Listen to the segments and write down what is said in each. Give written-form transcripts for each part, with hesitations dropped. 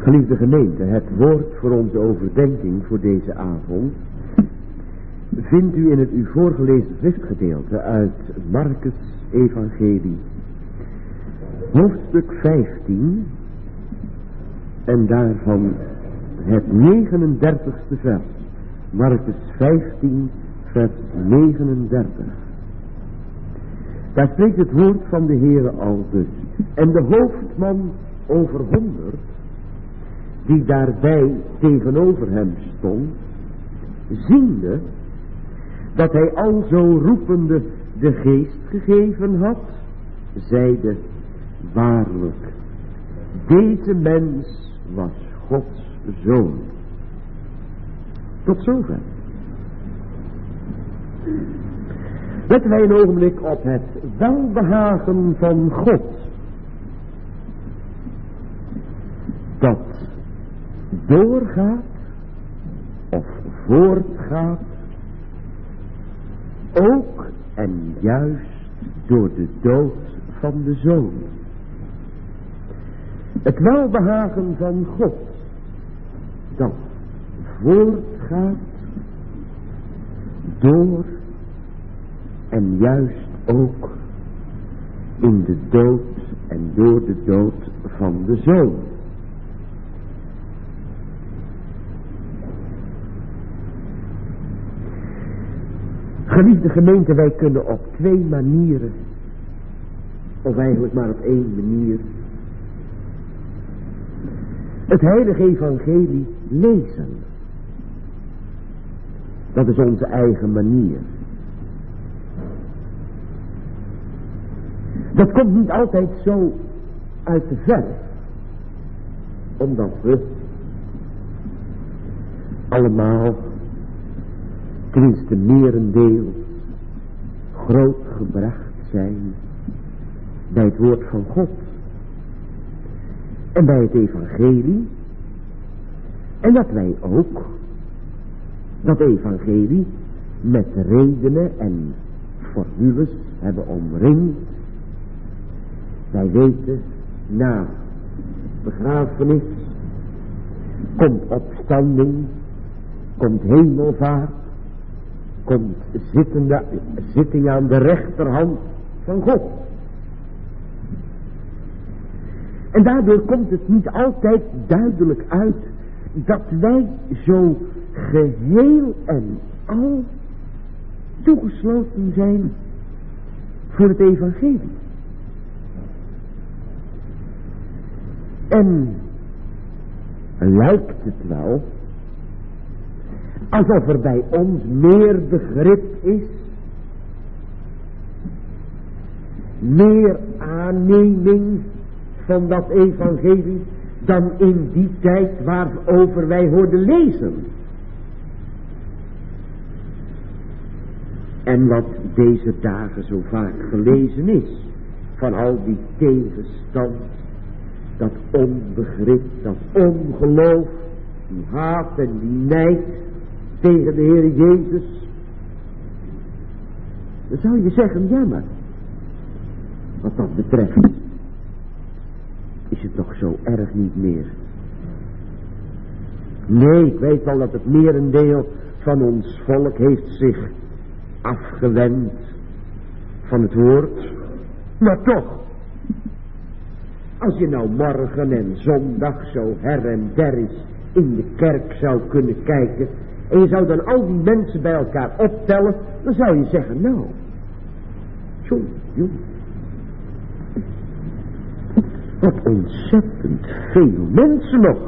Geliefde gemeente, het woord voor onze overdenking voor deze avond vindt u in het u voorgelezen schriftgedeelte uit Marcus Evangelie, hoofdstuk 15 en daarvan het 39ste vers. Marcus 15 vers 39. Daar spreekt het woord van de Heere aldus: en de hoofdman over 100, die daarbij tegenover hem stond, ziende dat hij alzo roepende de geest gegeven had, zeide: waarlijk, deze mens was Gods zoon. Tot zover. Letten wij een ogenblik op het welbehagen van God, dat doorgaat of voortgaat, ook en juist door de dood van de Zoon. Het welbehagen van God, dat voortgaat, door en juist ook in de dood en door de dood van de Zoon. Geliefde gemeente, wij kunnen op 2 manieren, of eigenlijk maar op 1 manier, het heilige evangelie lezen. Dat is onze eigen manier. Dat komt niet altijd zo uit de verf, omdat we allemaal, tenminste merendeel, grootgebracht zijn bij het woord van God en bij het evangelie, en dat wij ook dat evangelie met redenen en formules hebben omringd. Wij weten, na begrafenis komt opstanding, komt hemelvaart, komt zitting aan de rechterhand van God. En daardoor komt het niet altijd duidelijk uit dat wij zo geheel en al toegesloten zijn voor het evangelie. En lijkt het wel alsof er bij ons meer begrip is, meer aanneming van dat evangelie dan in die tijd waarover wij hoorden lezen. En wat deze dagen zo vaak gelezen is, van al die tegenstand, dat onbegrip, dat ongeloof, die haat en die nijd tegen de Heer Jezus. Dan zou je zeggen, ja maar, wat dat betreft, is het toch zo erg niet meer. Nee, ik weet wel dat het merendeel van ons volk heeft zich afgewend van het woord, maar toch, als je nou morgen en zondag zo her en der eens in de kerk zou kunnen kijken, en je zou dan al die mensen bij elkaar optellen, dan zou je zeggen, nou, jong, wat ontzettend veel mensen nog.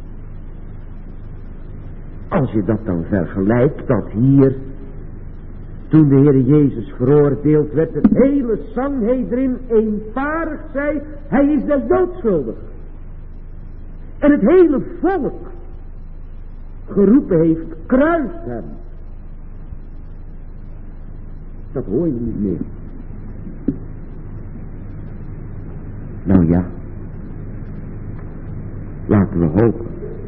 Als je dat dan vergelijkt, dat hier, toen de Heer Jezus veroordeeld werd, het hele Sanhedrin eenparig zei, hij is des doods schuldig. En het hele volk geroepen heeft, kruis hem. Dat hoor je niet meer. Nou ja, laten we hopen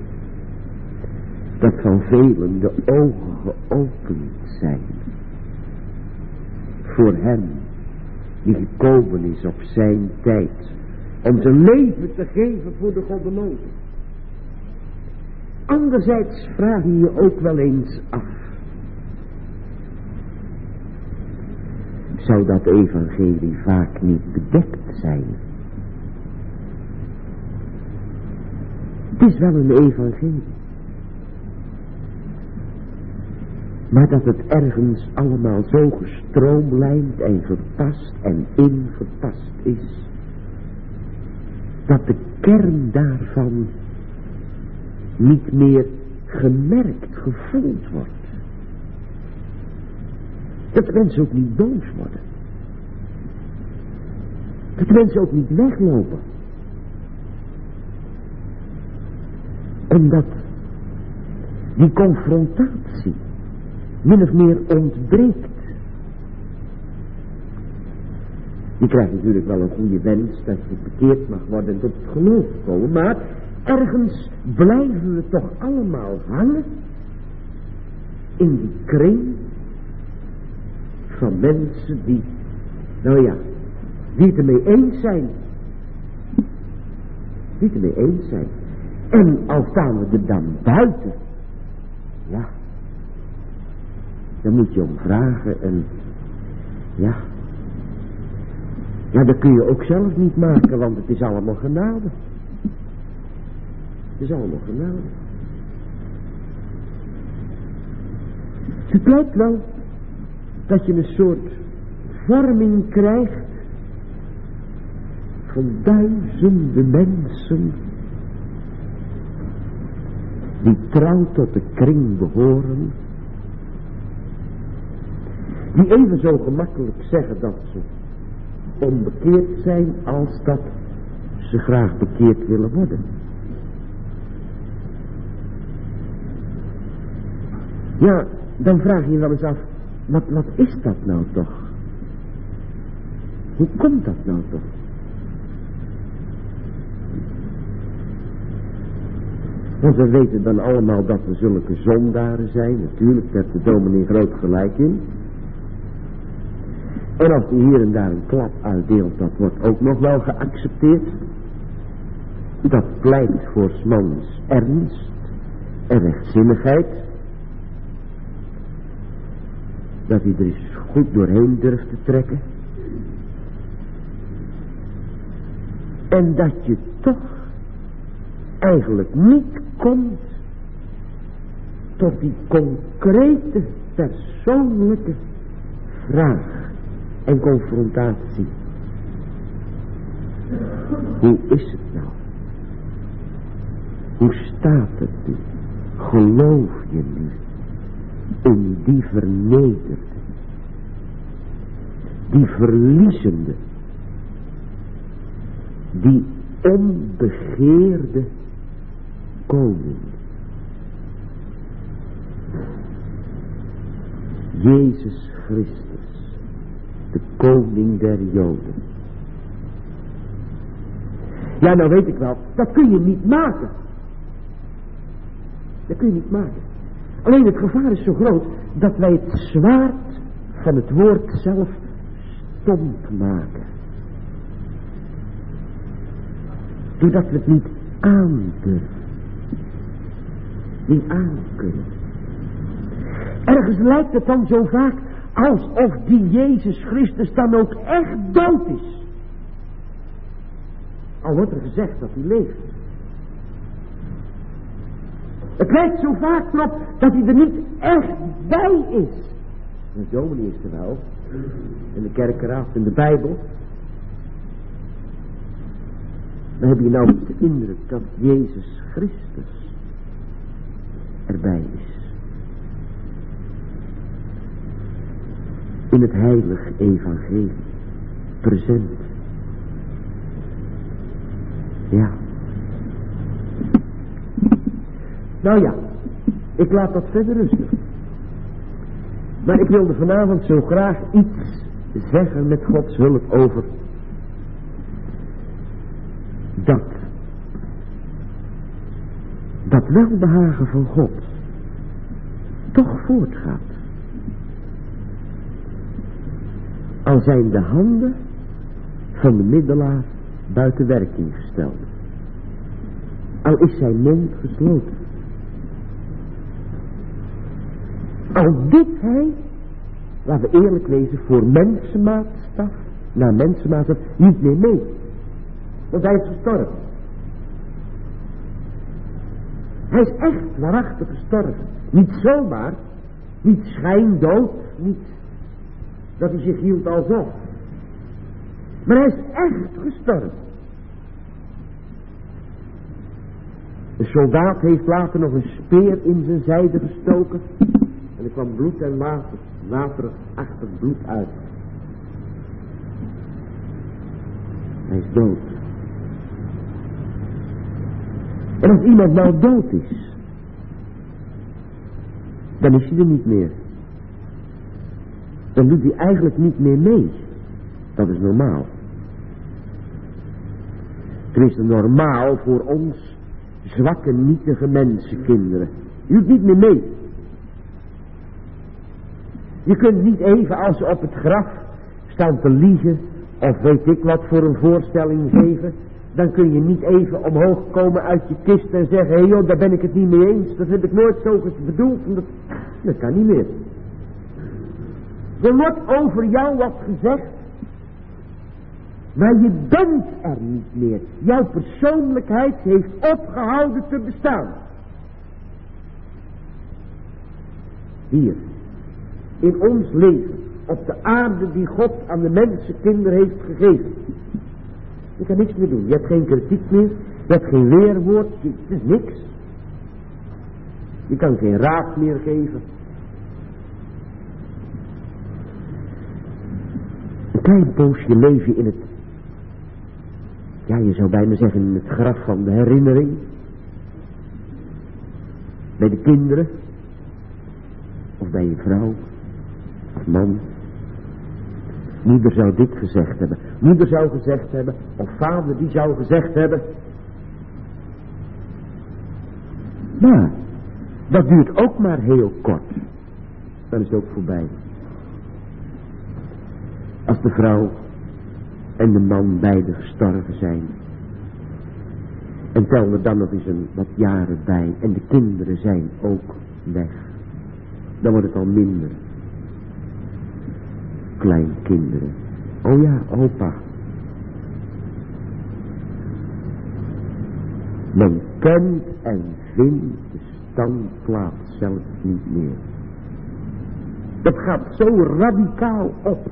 dat van velen de ogen geopend zijn voor hem die gekomen is op zijn tijd om zijn leven te geven voor de goddelozen. Anderzijds vraag je je ook wel eens af. Zou dat evangelie vaak niet bedekt zijn? Het is wel een evangelie. Maar dat het ergens allemaal zo gestroomlijnd en gepast en ingepast is, dat de kern daarvan niet meer gemerkt, gevoeld wordt. Dat de mensen ook niet boos worden. Dat de mensen ook niet weglopen. Omdat die confrontatie min of meer ontbreekt. Je krijgt natuurlijk wel een goede wens dat je bekeerd mag worden en tot het geloof komen, maar ergens blijven we toch allemaal hangen in die kring van mensen die, nou ja, die het ermee eens zijn. Die het ermee eens zijn. En al staan we er dan buiten, ja, dan moet je om vragen en ja, dat kun je ook zelf niet maken, want het is allemaal genade. Het is allemaal genade. Het lijkt wel dat je een soort vorming krijgt van duizenden mensen die trouw tot de kring behoren, die even zo gemakkelijk zeggen dat ze onbekeerd zijn als dat ze graag bekeerd willen worden. Ja, dan vraag je je wel eens af, wat is dat nou toch? Hoe komt dat nou toch? Want we weten dan allemaal dat we zulke zondaren zijn. Natuurlijk, daar heeft de dominee groot gelijk in. En als hij hier en daar een klap uitdeelt, dat wordt ook nog wel geaccepteerd. Dat pleit voor 's mans ernst en rechtzinnigheid. Dat hij er eens goed doorheen durft te trekken. En dat je toch eigenlijk niet komt tot die concrete persoonlijke vraag en confrontatie. Hoe is het nou? Hoe staat het nu? Geloof je nu in die vernederde, die verliezende, die onbegeerde koning? Jezus Christus, de koning der Joden. Ja, nou weet ik wel, dat kun je niet maken. Dat kun je niet maken. Alleen het gevaar is zo groot dat wij het zwaard van het woord zelf stomp maken. Doordat we het niet aandurven. Niet aankunnen. Ergens lijkt het dan zo vaak alsof die Jezus Christus dan ook echt dood is. Al wordt er gezegd dat hij leeft. Het lijkt zo vaak erop dat hij er niet echt bij is. De dominee is er wel. En de kerkeraad en de Bijbel. Maar heb je nou de indruk dat Jezus Christus erbij is? In het heilige evangelie. Present. Ja. Nou ja, ik laat dat verder rusten. Maar ik wilde vanavond zo graag iets zeggen met Gods hulp over dat welbehagen van God toch voortgaat. Al zijn de handen van de middelaar buiten werking gesteld. Al is zijn mond gesloten. Al doet hij, laten we eerlijk wezen, voor mensenmaatstaf, naar mensenmaatstaf, niet meer mee. Want hij is gestorven. Hij is echt waarachtig gestorven. Niet zomaar, niet schijndood, niet dat hij zich hield alsof. Maar hij is echt gestorven. De soldaat heeft later nog een speer in zijn zijde gestoken. En er kwam bloed en waterachtig bloed uit. Hij is dood. En als iemand nou dood is, dan is hij er niet meer. Dan doet hij eigenlijk niet meer mee. Dat is normaal. Het is normaal voor ons zwakke, nietige mensenkinderen. Je doet niet meer mee. Je kunt niet even als ze op het graf staan te liegen, of weet ik wat voor een voorstelling geven, dan kun je niet even omhoog komen uit je kist en zeggen, hé joh, daar ben ik het niet mee eens, dat heb ik nooit zo bedoeld, dat kan niet meer. Er wordt over jou wat gezegd, maar je bent er niet meer. Jouw persoonlijkheid heeft opgehouden te bestaan. Hier, in ons leven, op de aarde die God aan de mensenkinderen heeft gegeven. Je kan niks meer doen. Je hebt geen kritiek meer. Je hebt geen weerwoord. Het is niks. Je kan geen raad meer geven. Een klein poosje leef je in het, ja, je zou bijna zeggen in het graf van de herinnering. Bij de kinderen. Of bij je vrouw. Of man. Moeder zou dit gezegd hebben. Moeder zou gezegd hebben. Of vader die zou gezegd hebben. Maar dat duurt ook maar heel kort. Dan is het ook voorbij. Als de vrouw en de man beide gestorven zijn. En tel er dan nog eens wat jaren bij. En de kinderen zijn ook weg. Dan wordt het al minder. Kleinkinderen. Oh ja, opa. Men kent en vindt de standplaats zelf niet meer. Dat gaat zo radicaal op.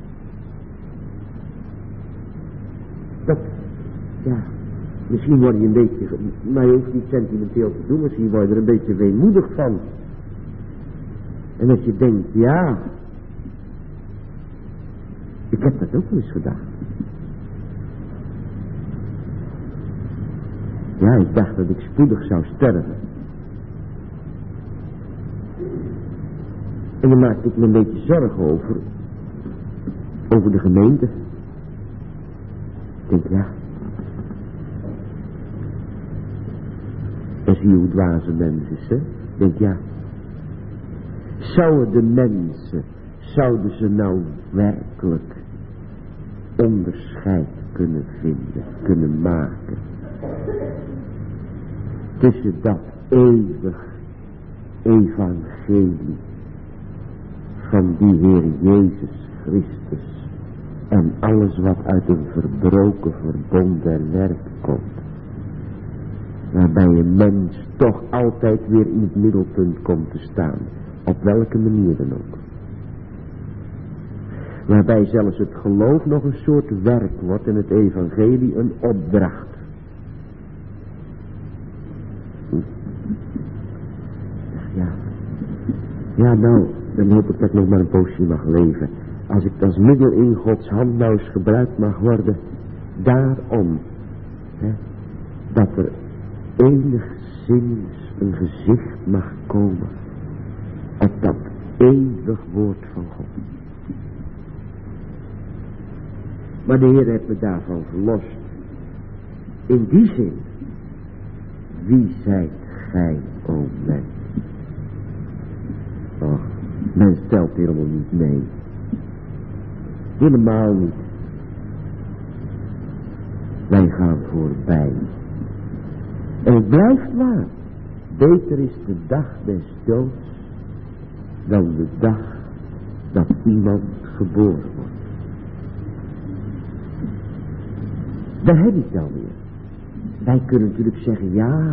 Dat, ja, misschien word je een beetje, maar je hoeft niet sentimenteel te doen, misschien word je er een beetje weemoedig van. En dat je denkt, ja, ik heb dat ook wel eens gedaan. Ja, ik dacht dat ik spoedig zou sterven. En dan maakte ik me een beetje zorgen over de gemeente. Ik denk, ja. En zie je hoe dwaze mens is, hè? Ik denk, ja. Zouden ze nou werkelijk onderscheid kunnen vinden, kunnen maken tussen dat eeuwig evangelie van die Heer Jezus Christus en alles wat uit een verbroken verbond der werk komt, waarbij een mens toch altijd weer in het middelpunt komt te staan, op welke manier dan ook. Waarbij zelfs het geloof nog een soort werk wordt en het evangelie een opdracht. Ja, nou, dan hoop ik dat ik nog maar een poosje mag leven. Als ik als middel in Gods hand nou eens gebruikt mag worden. Daarom, hè, dat er enigszins een gezicht mag komen op dat eeuwig woord van God. Maar de Heer heeft me daarvan verlost. In die zin, wie zijt gij, o mens? Och, mens telt helemaal niet mee. Helemaal niet. Wij gaan voorbij. En het blijft waar. Beter is de dag des doods dan de dag dat iemand geboren wordt. Daar heb ik het alweer. Wij kunnen natuurlijk zeggen, ja,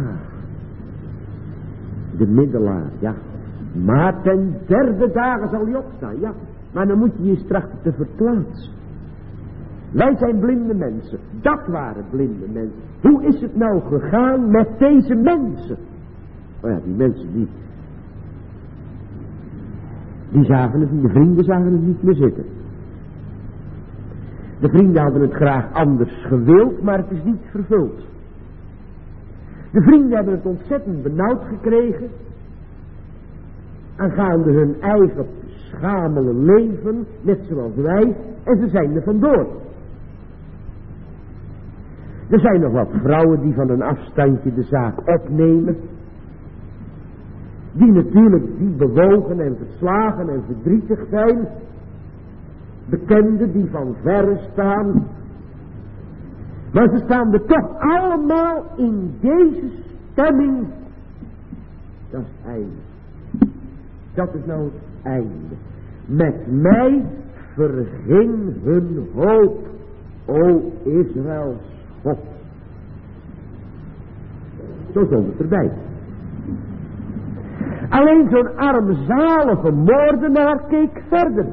de middelaar, ja. Maar ten derde dagen zal hij opstaan, ja. Maar dan moet je je trachten te verplaatsen. Wij zijn blinde mensen. Dat waren blinde mensen. Hoe is het nou gegaan met deze mensen? Oh ja, die mensen die zagen het niet. De vrienden zagen het niet meer zitten. De vrienden hadden het graag anders gewild, maar het is niet vervuld. De vrienden hebben het ontzettend benauwd gekregen. Aangaande hun eigen schamele leven, net zoals wij, en ze zijn er vandoor. Er zijn nog wat vrouwen die van een afstandje de zaak opnemen. Die natuurlijk die bewogen en verslagen en verdrietig zijn. Bekenden die van verre staan. Maar ze staan er toch allemaal in deze stemming. Dat is het einde. Dat is nou het einde. Met mij verging hun hoop, o Israëls God. Zo stond het erbij. Alleen zo'n armzalige moordenaar keek verder.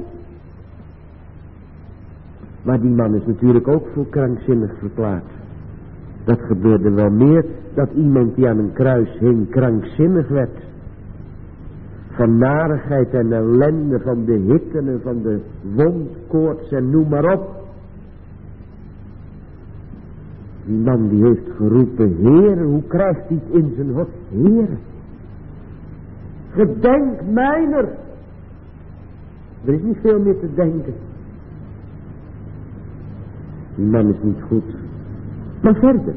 Maar die man is natuurlijk ook voor krankzinnig verklaard. Dat gebeurde wel meer, dat iemand die aan een kruis hing krankzinnig werd. Van narigheid en ellende, van de hitte en van de wondkoorts en noem maar op. Die man die heeft geroepen, Heere, hoe krijgt hij het in zijn hoofd? Heere, gedenk mijner. Er is niet veel meer te denken. Die man is niet goed. Maar verder.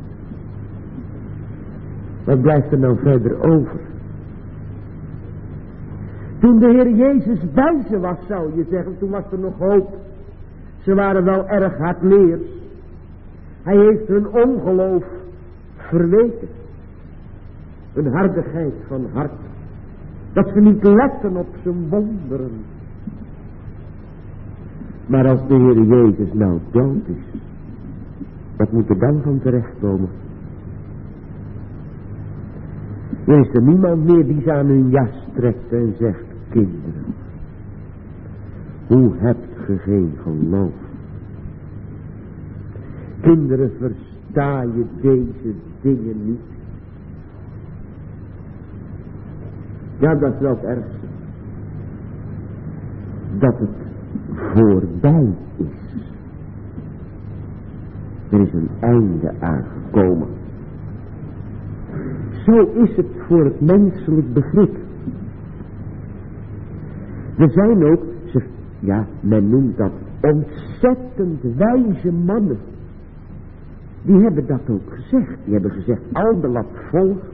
Wat blijft er nou verder over? Toen de Heer Jezus bij ze was, zou je zeggen, toen was er nog hoop. Ze waren wel erg hardleers. Hij heeft hun ongeloof verweten. Hun hardigheid van hart. Dat ze niet letten op zijn wonderen. Maar als de Heer Jezus nou dood is, wat moet er dan van terechtkomen? Er is er niemand meer die ze aan hun jas trekt en zegt, kinderen, hoe hebt ge geen geloof? Kinderen, versta je deze dingen niet? Ja, dat is wel het ergste. Dat het voorbij is. Er is een einde aangekomen. Zo is het voor het menselijk begrip. Er zijn ook, men noemt dat ontzettend wijze mannen. Die hebben dat ook gezegd. Die hebben gezegd, al wat volgt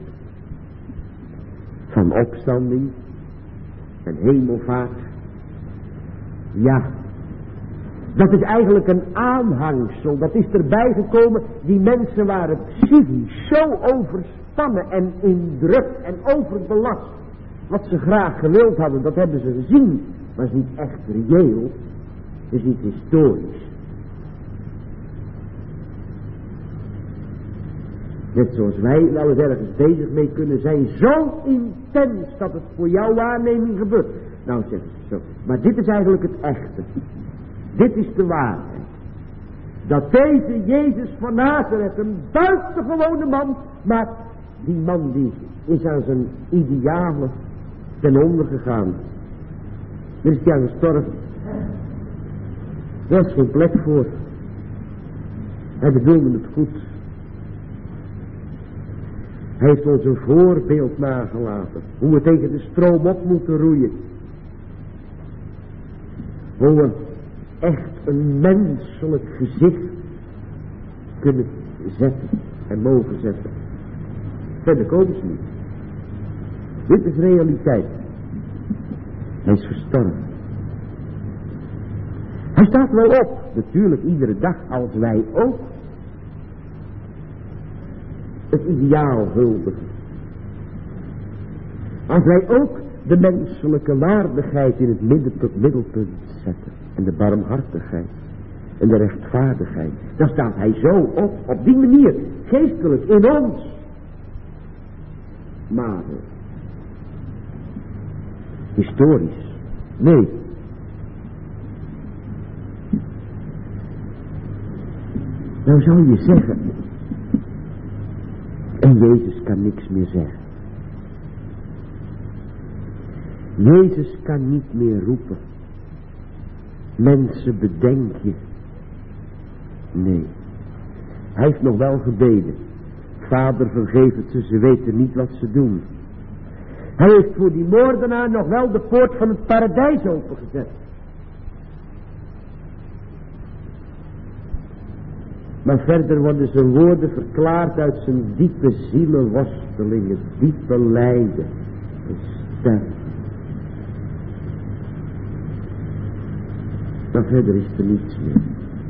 van opstanding en hemelvaart. Ja, dat is eigenlijk een aanhangsel. Dat is erbij gekomen. Die mensen waren psychisch zo overspannen en in druk en overbelast. Wat ze graag gewild hadden, dat hebben ze gezien. Maar het is niet echt reëel. Het is niet historisch. Net zoals wij wel eens ergens bezig mee kunnen zijn. Zo intens dat het voor jouw waarneming gebeurt. Nou zeggen ze zo. Maar dit is eigenlijk het echte. Dit is de waarheid. Dat deze Jezus van Nazareth een buitengewone man. Maar die man die is aan zijn idealen ten onder gegaan. Er is hij aan gestorven. Daar is geen plek voor. Hij bedoelde het goed. Hij heeft ons een voorbeeld nagelaten. Hoe we tegen de stroom op moeten roeien. Hoe we echt een menselijk gezicht kunnen zetten en mogen zetten. Verder komen ze niet. Dit is realiteit. Hij is gestorven. Hij staat wel op. Natuurlijk iedere dag als wij ook. Het ideaal huldigen. Als wij ook de menselijke waardigheid in het middelpunt zetten. En de barmhartigheid. En de rechtvaardigheid. Dan staat hij zo op die manier. Geestelijk in ons. Maar historisch. Nee. Nou zou je zeggen. En Jezus kan niks meer zeggen. Jezus kan niet meer roepen. Mensen, bedenk je. Nee. Hij heeft nog wel gebeden. Vader, vergeef het ze weten niet wat ze doen. Hij heeft voor die moordenaar nog wel de poort van het paradijs opengezet. Maar verder worden zijn woorden verklaard uit zijn diepe zielenworstelingen, diepe lijden en sterven. Maar verder is er niets meer.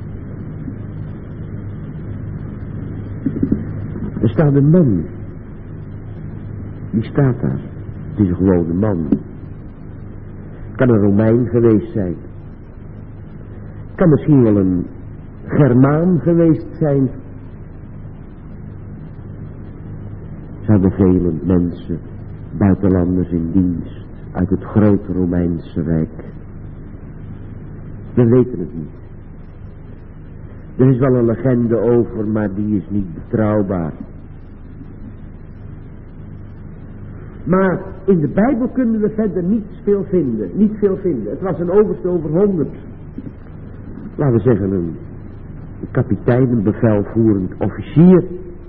Er staat een man. Die staat daar. Het is een gewone man. Het kan een Romein geweest zijn. Het kan misschien wel een Germaan geweest zijn. Ze hadden vele mensen, buitenlanders in dienst, uit het grote Romeinse Rijk. We weten het niet. Er is wel een legende over, maar die is niet betrouwbaar. Maar in de Bijbel kunnen we verder niet veel vinden. Het was een overste over 100. Laten we zeggen een kapitein, een bevelvoerend officier.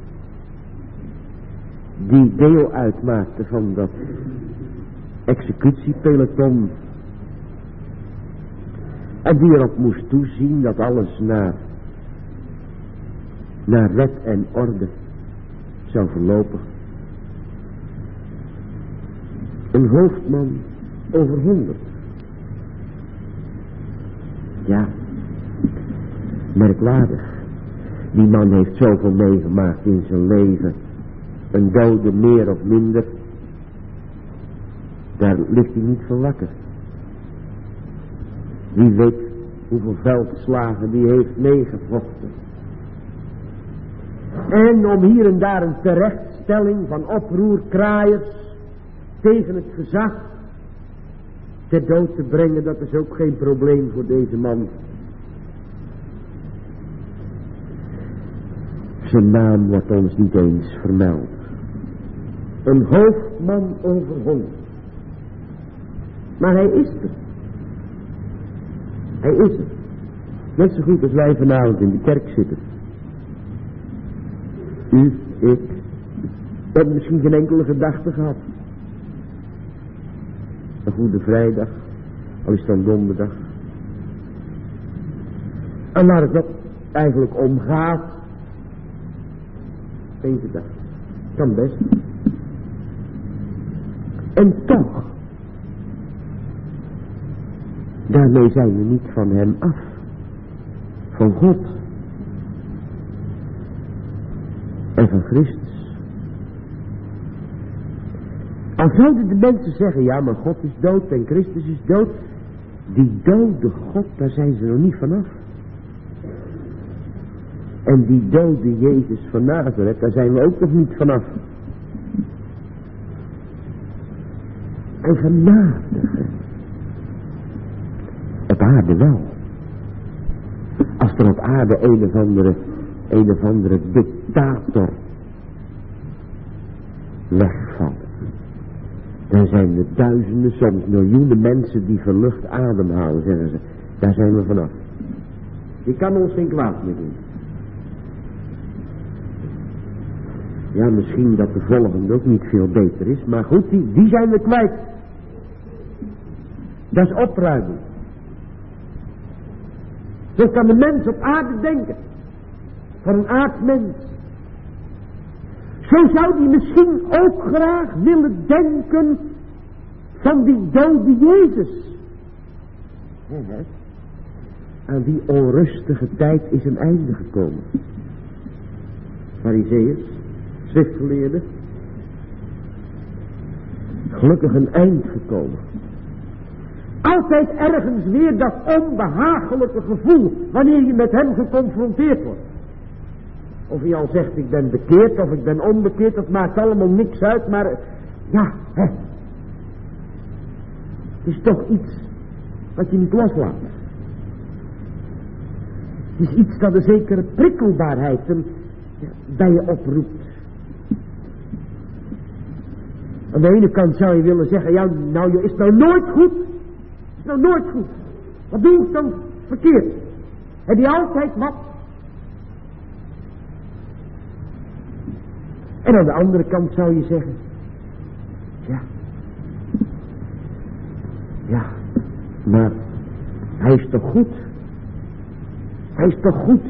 Die deel uitmaakte van dat executiepeloton. En die erop moest toezien dat alles naar wet en orde zou verlopen. Een hoofdman over 100. Ja, merkwaardig. Die man heeft zoveel meegemaakt in zijn leven. Een dode meer of minder. Daar ligt hij niet van wakker. Wie weet hoeveel veldslagen die heeft meegevochten. En om hier en daar een terechtstelling van oproerkraaiers tegen het gezag ter dood te brengen, dat is ook geen probleem voor deze man. Zijn naam wordt ons niet eens vermeld. Een hoofdman over 100. Maar hij is er. Hij is er. Net zo goed als wij vanavond in de kerk zitten. U, ik. We hebben misschien geen enkele gedachte gehad. Een goede vrijdag. Al is het dan donderdag. En waar het nog eigenlijk om gaat. Geen gedachte. Kan best. En toch. Daarmee zijn we niet van hem af. Van God. En van Christus. Al zouden de mensen zeggen, ja maar God is dood en Christus is dood. Die dode God, daar zijn ze nog niet vanaf. En die dode Jezus van Nazareth, daar zijn we ook nog niet vanaf. En genadige. Op aarde wel. Als er op aarde een of andere dictator wegvalt, dan zijn er duizenden, soms miljoenen mensen die verlucht ademhalen, zeggen ze. Daar zijn we vanaf. Die kan ons geen kwaad meer doen. Ja, misschien dat de volgende ook niet veel beter is, maar goed, die zijn we kwijt. Dat is opruimen. Zo kan de mens op aarde denken. Van een aardmens. Zo zou die misschien ook graag willen denken van die dode Jezus. Aan die onrustige tijd is een einde gekomen. Farizeeërs, schriftgeleerden. gelukkig een eind gekomen. Altijd ergens weer dat onbehagelijke gevoel, wanneer je met hem geconfronteerd wordt. Of hij al zegt, ik ben bekeerd of ik ben onbekeerd, dat maakt allemaal niks uit, maar ja, hè. Het is toch iets wat je niet loslaat. Het is iets dat een zekere prikkelbaarheid bij je oproept. Aan de ene kant zou je willen zeggen, ja, nou, is nou nooit goed. Is nou nooit goed. Wat doe ik dan verkeerd? Heb je altijd wat? En aan de andere kant zou je zeggen, ja, maar hij is toch goed? Hij is toch goed?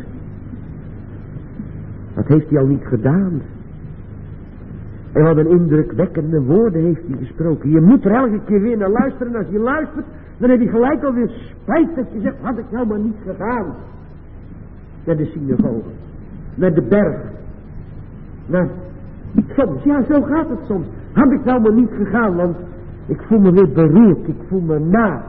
Dat heeft hij al niet gedaan. En wat een indrukwekkende woorden heeft hij gesproken. Je moet er elke keer weer naar luisteren. En als je luistert, dan heb je gelijk alweer spijt dat je zegt, had ik nou maar niet gegaan. Naar de synagoge. Naar de berg. Soms, ja, zo gaat het soms. Had ik nou maar niet gegaan, want ik voel me weer beroerd. Ik voel me na.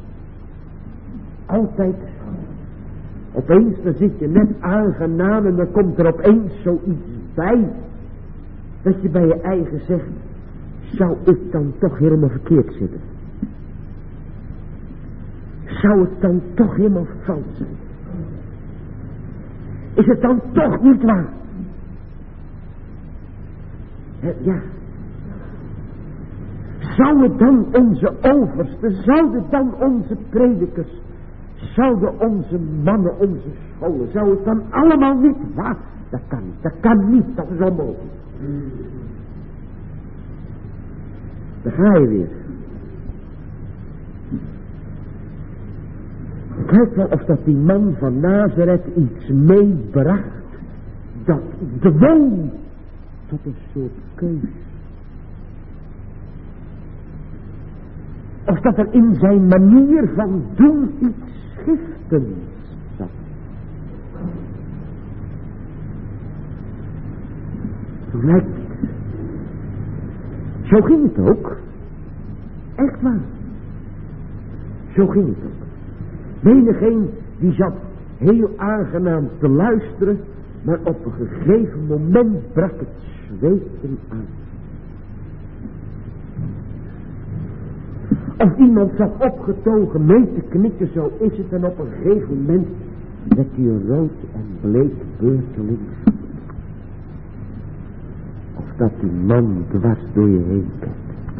Altijd. Opeens, dan zit je net aangenaam en dan komt er opeens zoiets bij. Dat je bij je eigen zegt, zou ik dan toch helemaal verkeerd zitten? Zou het dan toch helemaal fout zijn? Is het dan toch niet waar? Ja. Zouden dan onze oversten, zouden dan onze predikers, zouden onze mannen, onze scholen, zou het dan allemaal niet waar? Dat kan niet, dat is onmogelijk. Daar ga je weer. Het lijkt wel of dat die man van Nazareth iets meebracht dat dwong tot een soort keus. Of dat er in zijn manier van doen iets schiftends zat. Zo lijkt het. Zo ging het ook. Echt waar. Zo ging het ook. Menigeen die zat heel aangenaam te luisteren, maar op een gegeven moment brak het zweten aan. Of iemand zat opgetogen mee te knikken, zo is het, en op een gegeven moment werd hij rood en bleek beurtelings. Of dat die man dwars door je heen kijkt.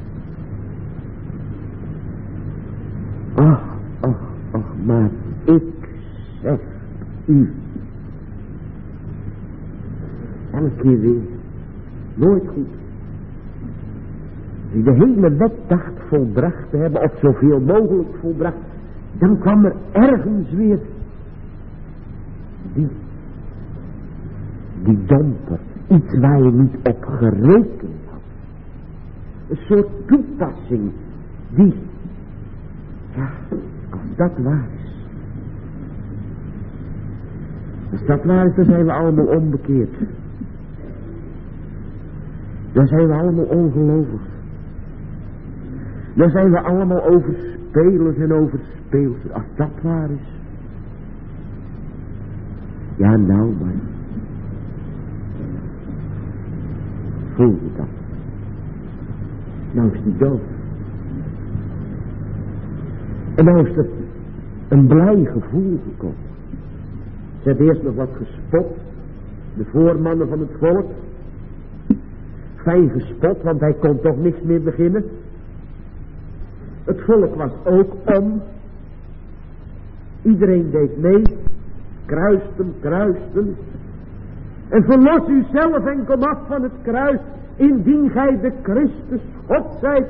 Ach, maar ik zeg u. Elke keer weer. Nooit goed. Als je de hele wet dacht volbracht te hebben, of zoveel mogelijk volbracht, dan kwam er ergens weer die domper. Iets waar je niet op gerekend had. Een soort toepassing die, ja, als dat waar is. Als dat waar is, dan zijn we allemaal onbekeerd. Dan zijn we allemaal ongelovig. Dan zijn we allemaal overspelers en overspeelsters. Als dat waar is. Ja, nou maar. Voel je dat? Nou is die dood. En nou is er een blij gevoel gekomen. Ze hebben eerst nog wat gespot. De voormannen van het volk. Fijn gespot, want hij kon toch niks meer beginnen. Het volk was ook om. Iedereen deed mee. Kruisten. En verlos u zelf en kom af van het kruis, indien gij de Christus God zijt.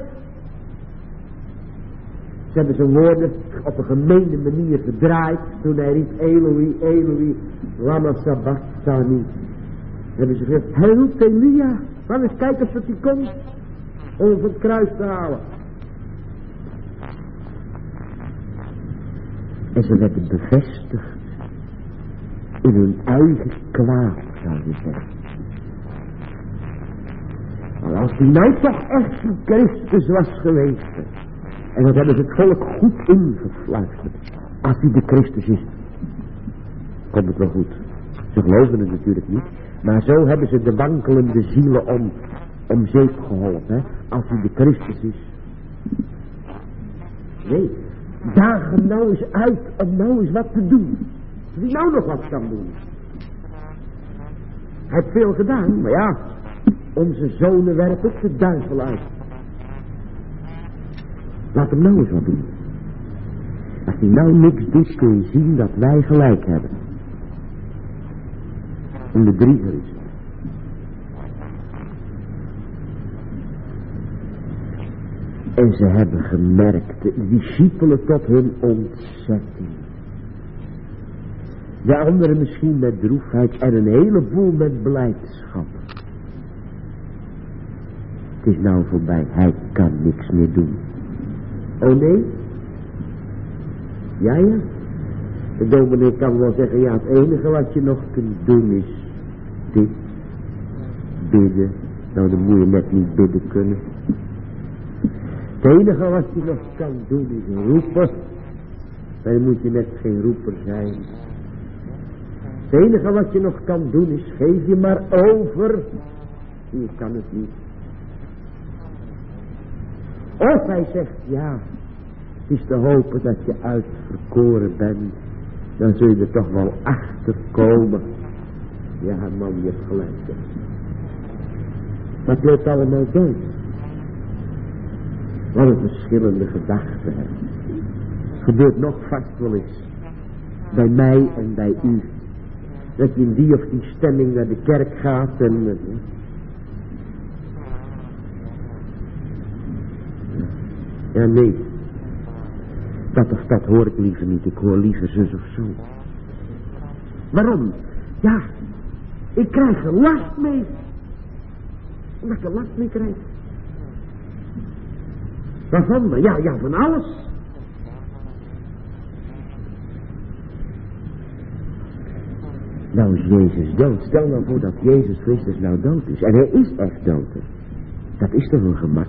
Ze hebben zijn woorden op een gemene manier gedraaid toen hij riep, Eloi, Eloi, lama sabachthani. Hebben ze gezegd, hij roept Elia, maar eens kijken of hij komt om van het kruis te halen. En ze werden bevestigd in hun eigen kwaad, zou je zeggen. Maar als hij nou toch echt een Christus was geweest. En dat hebben ze het volk goed ingefluisterd. Als hij de Christus is, komt het wel goed. Ze geloven het natuurlijk niet. Maar zo hebben ze de wankelende zielen om zeep geholpen. Hè? Als hij de Christus is. Nee, daag hem nou eens uit om nou eens wat te doen. Wie nou nog wat kan doen. Hij heeft veel gedaan, maar ja, onze zonen werpen ook de duivel uit. Laat hem nou eens wat doen. Als hij nou niks doet, kun je zien dat wij gelijk hebben. En de drieger is. En ze hebben gemerkt, de discipelen tot hun ontzetting. De anderen misschien met droefheid en een heleboel met blijdschap. Het is nou voorbij, hij kan niks meer doen. Oh nee? Ja. De dominee kan wel zeggen, ja, het enige wat je nog kunt doen is dit. Bidden. Nou, dan moet je net niet bidden kunnen. Het enige wat je nog kan doen is roepen. Dan moet je net geen roeper zijn. Het enige wat je nog kan doen is geef je maar over. Je kan het niet. Of hij zegt ja. Het is te hopen dat je uitverkoren bent. Dan zul je er toch wel achter komen. Ja man, je hebt gelijk. Maar het loopt allemaal dood. Wat een verschillende gedachten. Het gebeurt nog vast wel eens. Bij mij en bij u. Dat je in die of die stemming naar de kerk gaat en... Ja, nee. Dat of dat hoor ik liever niet. Ik hoor liever zus of zo. Waarom? Ja, ik krijg er last mee. Omdat ik er last mee krijg. Waarvan? Ja, van alles. Nou is Jezus dood. Stel nou voor dat Jezus Christus nou dood is. En hij is echt dood. Dat is toch een gemak.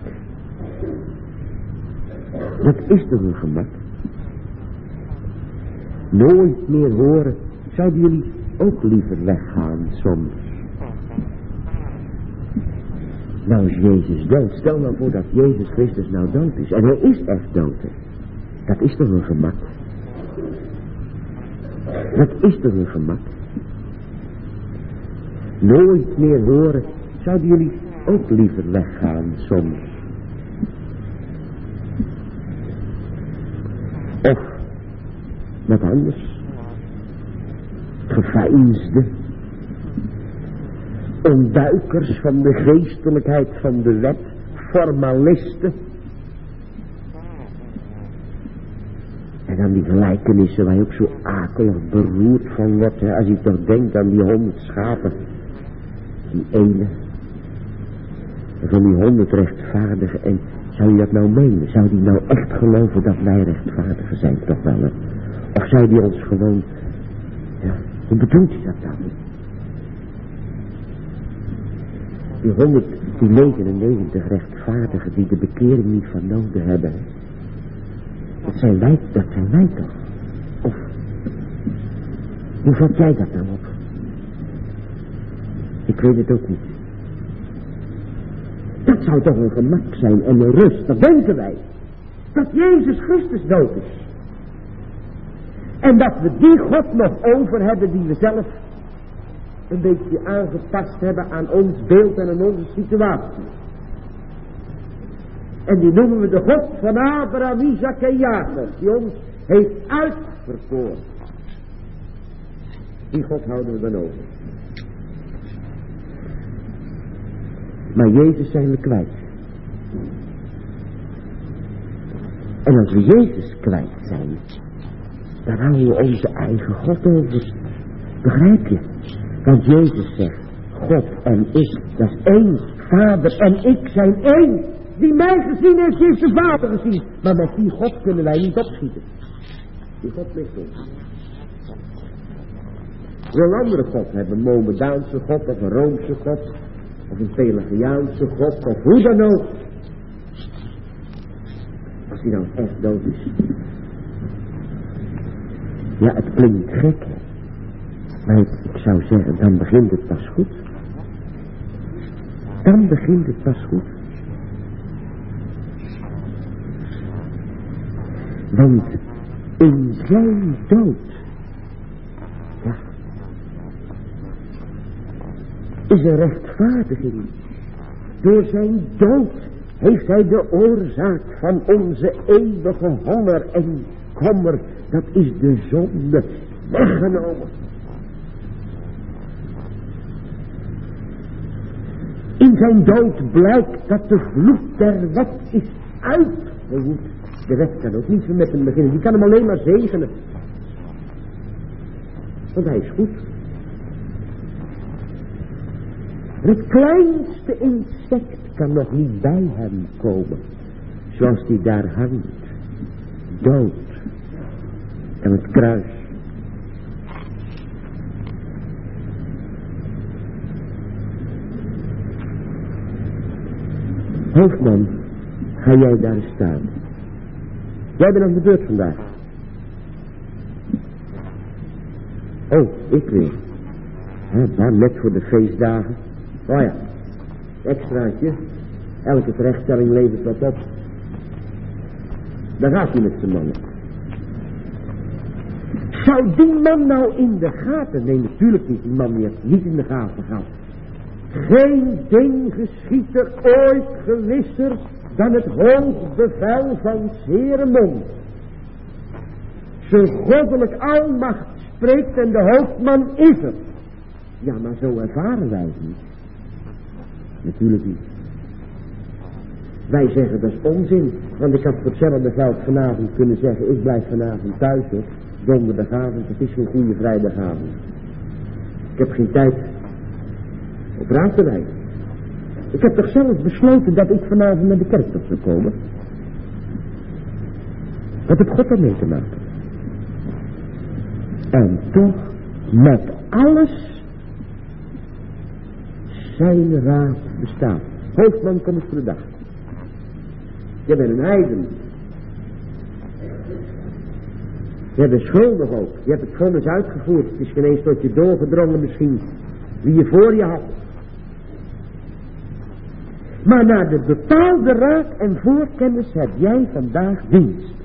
Dat is toch een gemak. Nooit meer horen. Zouden jullie ook liever weggaan soms? Nou is Jezus dood. Stel nou voor dat Jezus Christus nou dood is. En hij is echt dood. Dat is toch een gemak. Dat is toch een gemak. Nooit meer horen. Zouden jullie ook liever weggaan soms? Of wat anders. Geveinsde. Ontduikers van de geestelijkheid van de wet. Formalisten. En dan die gelijkenissen waar je ook zo akelig beroerd van wordt. Hè, als je toch denkt aan die 100 schapen. Die ene. En van die 100 rechtvaardigen. En zou je dat nou menen? Zou die nou echt geloven dat wij rechtvaardigen zijn? Toch wel, hè? Of zou die ons gewoon... Ja, hoe bedoelt hij dat dan? Die 100, die 99 rechtvaardigen die de bekering niet van nodig hebben. Hè? Dat zijn wij toch? Of... Hoe vat jij dat nou op? Ik weet het ook niet. Dat zou toch een gemak zijn en een rust, dat denken wij. Dat Jezus Christus dood is. En dat we die God nog over hebben die we zelf een beetje aangepast hebben aan ons beeld en aan onze situatie. En die noemen we de God van Abraham, Isaac en Jacob, die ons heeft uitverkoren. Die God houden we dan over. Maar Jezus zijn we kwijt. En als we Jezus kwijt zijn, dan houden we onze eigen God over. Begrijp je? Want Jezus zegt, God en ik, dat is één. Vader en ik zijn één. Wie mij gezien heeft, heeft de Vader gezien. Maar met die God kunnen wij niet opschieten. Die God ligt ons. We willen een andere God hebben, een Mohammedaanse God of een Roomse God. Of een Pelagiaanse god, of hoe dan ook. Als hij nou echt dood is. Ja, het klinkt gek, hè. Maar ik zou zeggen, dan begint het pas goed. Dan begint het pas goed. Want in zijn dood, ja, is er rechtvaardiging. Door zijn dood heeft hij de oorzaak van onze eeuwige honger en kommer, dat is de zonde, weggenomen. In zijn dood blijkt dat de vloek der wet is uitgewoed. De wet kan ook niet met hem beginnen, die kan hem alleen maar zegenen. Want hij is goed. Het kleinste insect kan nog niet bij hem komen. Zoals die daar hangt. Dood. En het kruis. Hoofdman, ga jij daar staan. Jij bent aan de beurt vandaag. Oh, ik weer. Dan net voor de feestdagen. Oh ja, extraatje. Elke terechtstelling levert wat op. Daar gaat hij met zijn mannen. Zou die man nou in de gaten? Nee, natuurlijk niet. Die man die heeft niet in de gaten gehad. Geen ding geschiet er ooit gewisser dan het hoogbevel van 's Heeren mond. Zijn goddelijk almacht spreekt en de hoofdman is er. Ja, maar zo ervaren wij het niet. Natuurlijk niet. Wij zeggen dat is onzin. Want ik had voor hetzelfde geld vanavond kunnen zeggen, ik blijf vanavond thuis hoor. Donderdagavond, het is zo'n goede vrijdagavond. Ik heb geen tijd op raad te wijzen. Ik heb toch zelf besloten dat ik vanavond naar de kerk toch zou komen. Wat heeft God ermee te maken? En toch, met alles, zijn raad bestaat. Hoofdman, kom eens voor de dag. Je bent een heiden. Je bent schuldig ook. Je hebt het vonnis uitgevoerd. Het is geen eens tot je doorgedrongen misschien wie je voor je had. Maar naar de bepaalde raad en voorkennis heb jij vandaag dienst.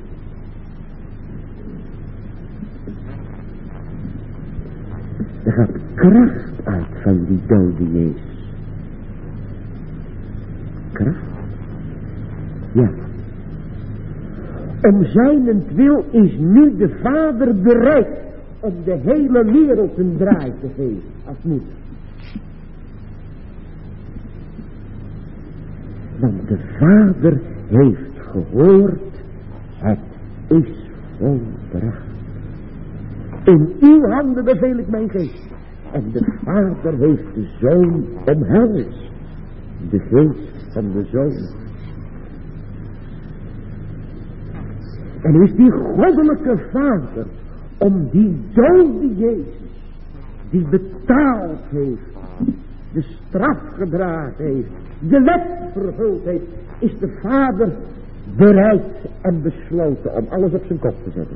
Er gaat kracht uit van die dode Jezus. Kracht? Ja. Om zijnentwil is nu de Vader bereid om de hele wereld een draai te geven, als het moet. Want de Vader heeft gehoord, het is volbracht. In uw handen beveel ik mijn geest. En de Vader heeft de Zoon omhelst. De geest van de Zoon. En is die goddelijke Vader om die dode Jezus, die betaald heeft, de straf gedragen heeft, de wet vervuld heeft, is de Vader bereid en besloten om alles op zijn kop te zetten.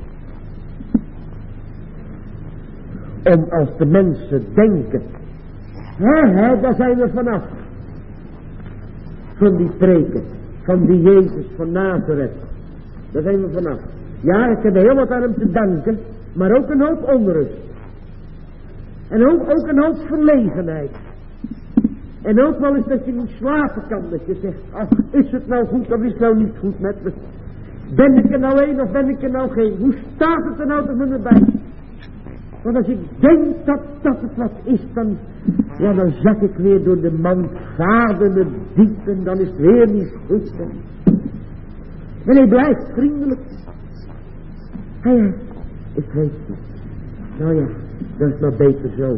Om als de mensen denken, daar zijn we vanaf. Van die preken, van die Jezus van Nazareth. Daar zijn we vanaf. Ja, ik heb heel wat aan hem te danken, maar ook een hoop onrust. En ook een hoop verlegenheid. En ook wel eens dat je niet slapen kan, dat je zegt, ach, is het nou goed of is het nou niet goed met me? Ben ik er nou een of ben ik er nou geen? Hoe staat het er nou toch met me bij? Want als ik denk dat het wat is, dan zak ik weer door de mand vadende diep en dan is het weer niet goed. En hij blijft vriendelijk. Ja, ik weet het niet. Nou ja, dat is maar beter zo.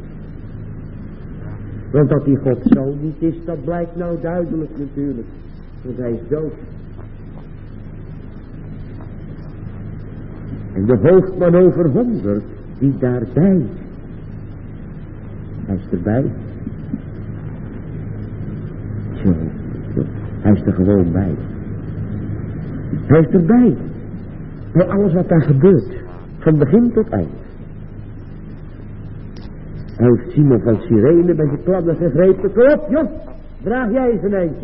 Want dat die God zo niet is, dat blijkt nou duidelijk natuurlijk. Want hij is dood. En de hoofdman over 100, die daarbij. Hij is erbij. Hij is er gewoon bij. Hij is erbij. Bij alles wat daar gebeurt. Van begin tot eind. Hij heeft Simon van Cyrene bij zijn plannen gegrepen. Kom op, joh. Draag jij eens een eindje.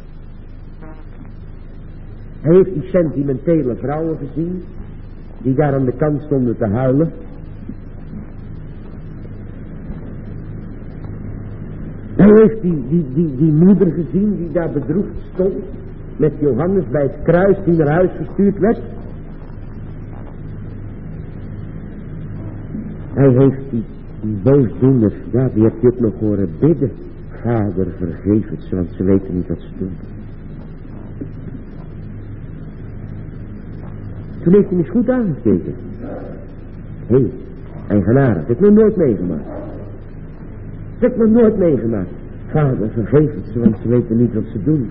Hij heeft die sentimentele vrouwen gezien. Die daar aan de kant stonden te huilen. Hij heeft die moeder gezien die daar bedroefd stond. Met Johannes bij het kruis die naar huis gestuurd werd. Hij heeft die boosdoeners, ja, die heb je ook nog horen bidden. Vader, vergeef het ze, want ze weten niet wat ze doen. Toen heeft hij eens goed aangekeken. Hé, eigenaardig, dat heb ik nog nooit meegemaakt. Dat heb ik nog nooit meegemaakt. Vader, vergeef het ze, want ze weten niet wat ze doen.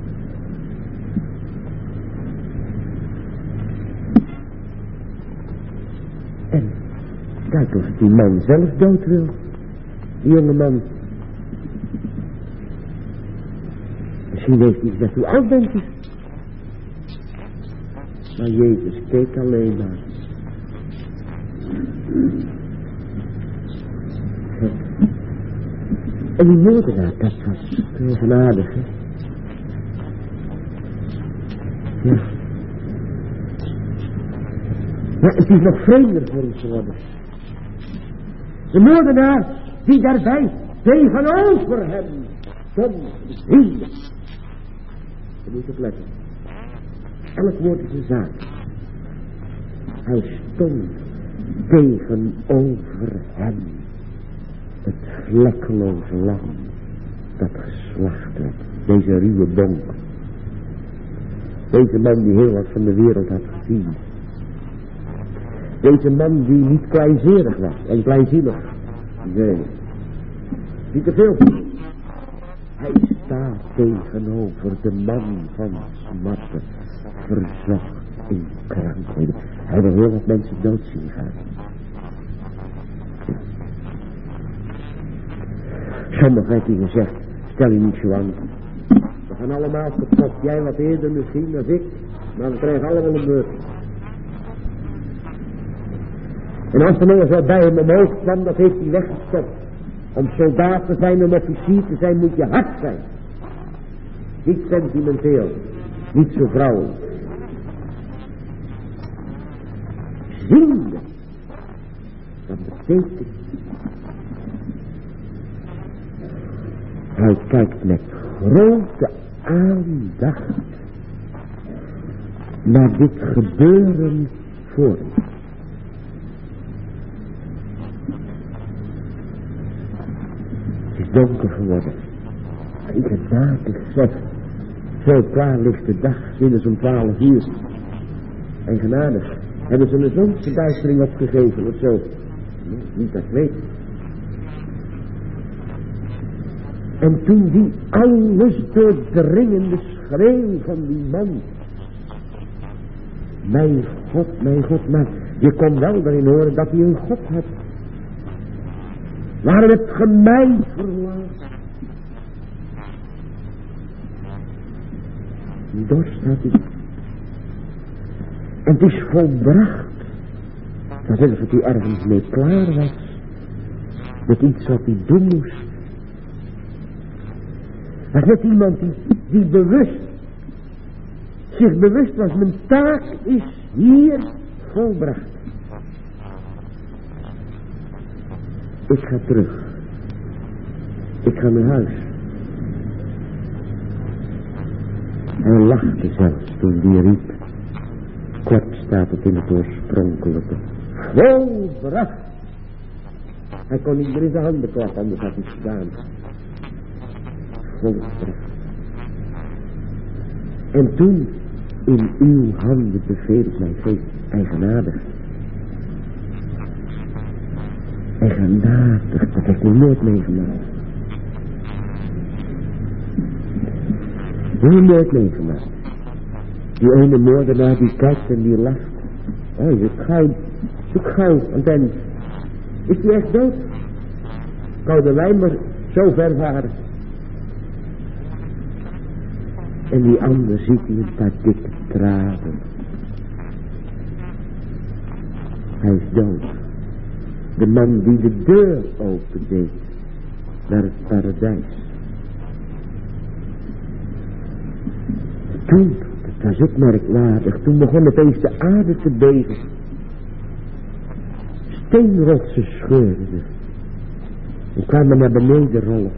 En kijk of die man zelf dood wil. Die jonge man. Misschien heeft hij gezegd, hoe oud bent u? Maar Jezus keek alleen maar. En die moordenaar, dat was genadig, hè? Ja. Maar het is nog vreemder voor ons geworden. De moordenaar die daarbij tegenover hem stond. Je moet opletten. Elk woord is een zaak. Hij stond tegenover hem. Het vlekkeloze lam dat geslacht werd. Deze ruwe bonk. Deze man die heel wat van de wereld had gezien. Deze man die niet kleinzerig was en kleinzielig. Nee. Niet te veel. Hij staat tegenover de man van smarten. Verzocht in krankheden. Hij wil heel wat mensen dood zien gaan. Sommigen heeft hij gezegd, stel je niet zo aan. We gaan allemaal kapot. Jij wat eerder misschien dan ik. Maar we krijgen allemaal een beurt. En als er nog eens wat bij hem omhoog kwam, dat heeft hij weggestopt. Om soldaat te zijn, om officier te zijn, moet je hard zijn. Niet sentimenteel. Niet zo vrouwelijk. Ziende. Dat betekent. Hij kijkt met grote aandacht naar dit gebeuren voor hem. Het is donker geworden. Inderdaad, zeg. Zo klaar ligt de dag, sinds om 12 uur. En genadig. Hebben ze een zonsverduistering opgegeven of zo? Nee, niet dat ik weet. En toen die alles doordringende schreeuw van die man. Mijn God, maar je kon wel erin horen dat hij een God had. Waarom het ge mij verlaat? Dorst had hij. En het is volbracht. Dat is alsof hij ergens mee klaar was. Met iets wat hij doen moest. Dat is net iemand die zich bewust was. Mijn taak is hier volbracht. Ik ga terug. Ik ga naar huis. Hij lachte zelfs toen die riep. Kort staat het in het oorspronkelijke. Volbracht. Hij kon niet meer in zijn handen klappen, anders had hij het gedaan. Volbracht. En toen in uw handen beveel ik mijn geest, eigenaardig. Eigenaardig, dat heb ik nog nooit meegemaakt. Nog nooit meegemaakt. Die ene moordenaar die kijkt en die lacht. Oh, zoek gauw, want dan is hij echt dood. Kan de lijn maar zo ver varen. En die ander ziet hij een paar dikke tranen. Hij is dood. De man die de deur opendeed naar het paradijs. Toen, dat was ook merkwaardig, toen begon opeens de aarde te beven. Steenrotsen scheurden en kwamen naar beneden rollen.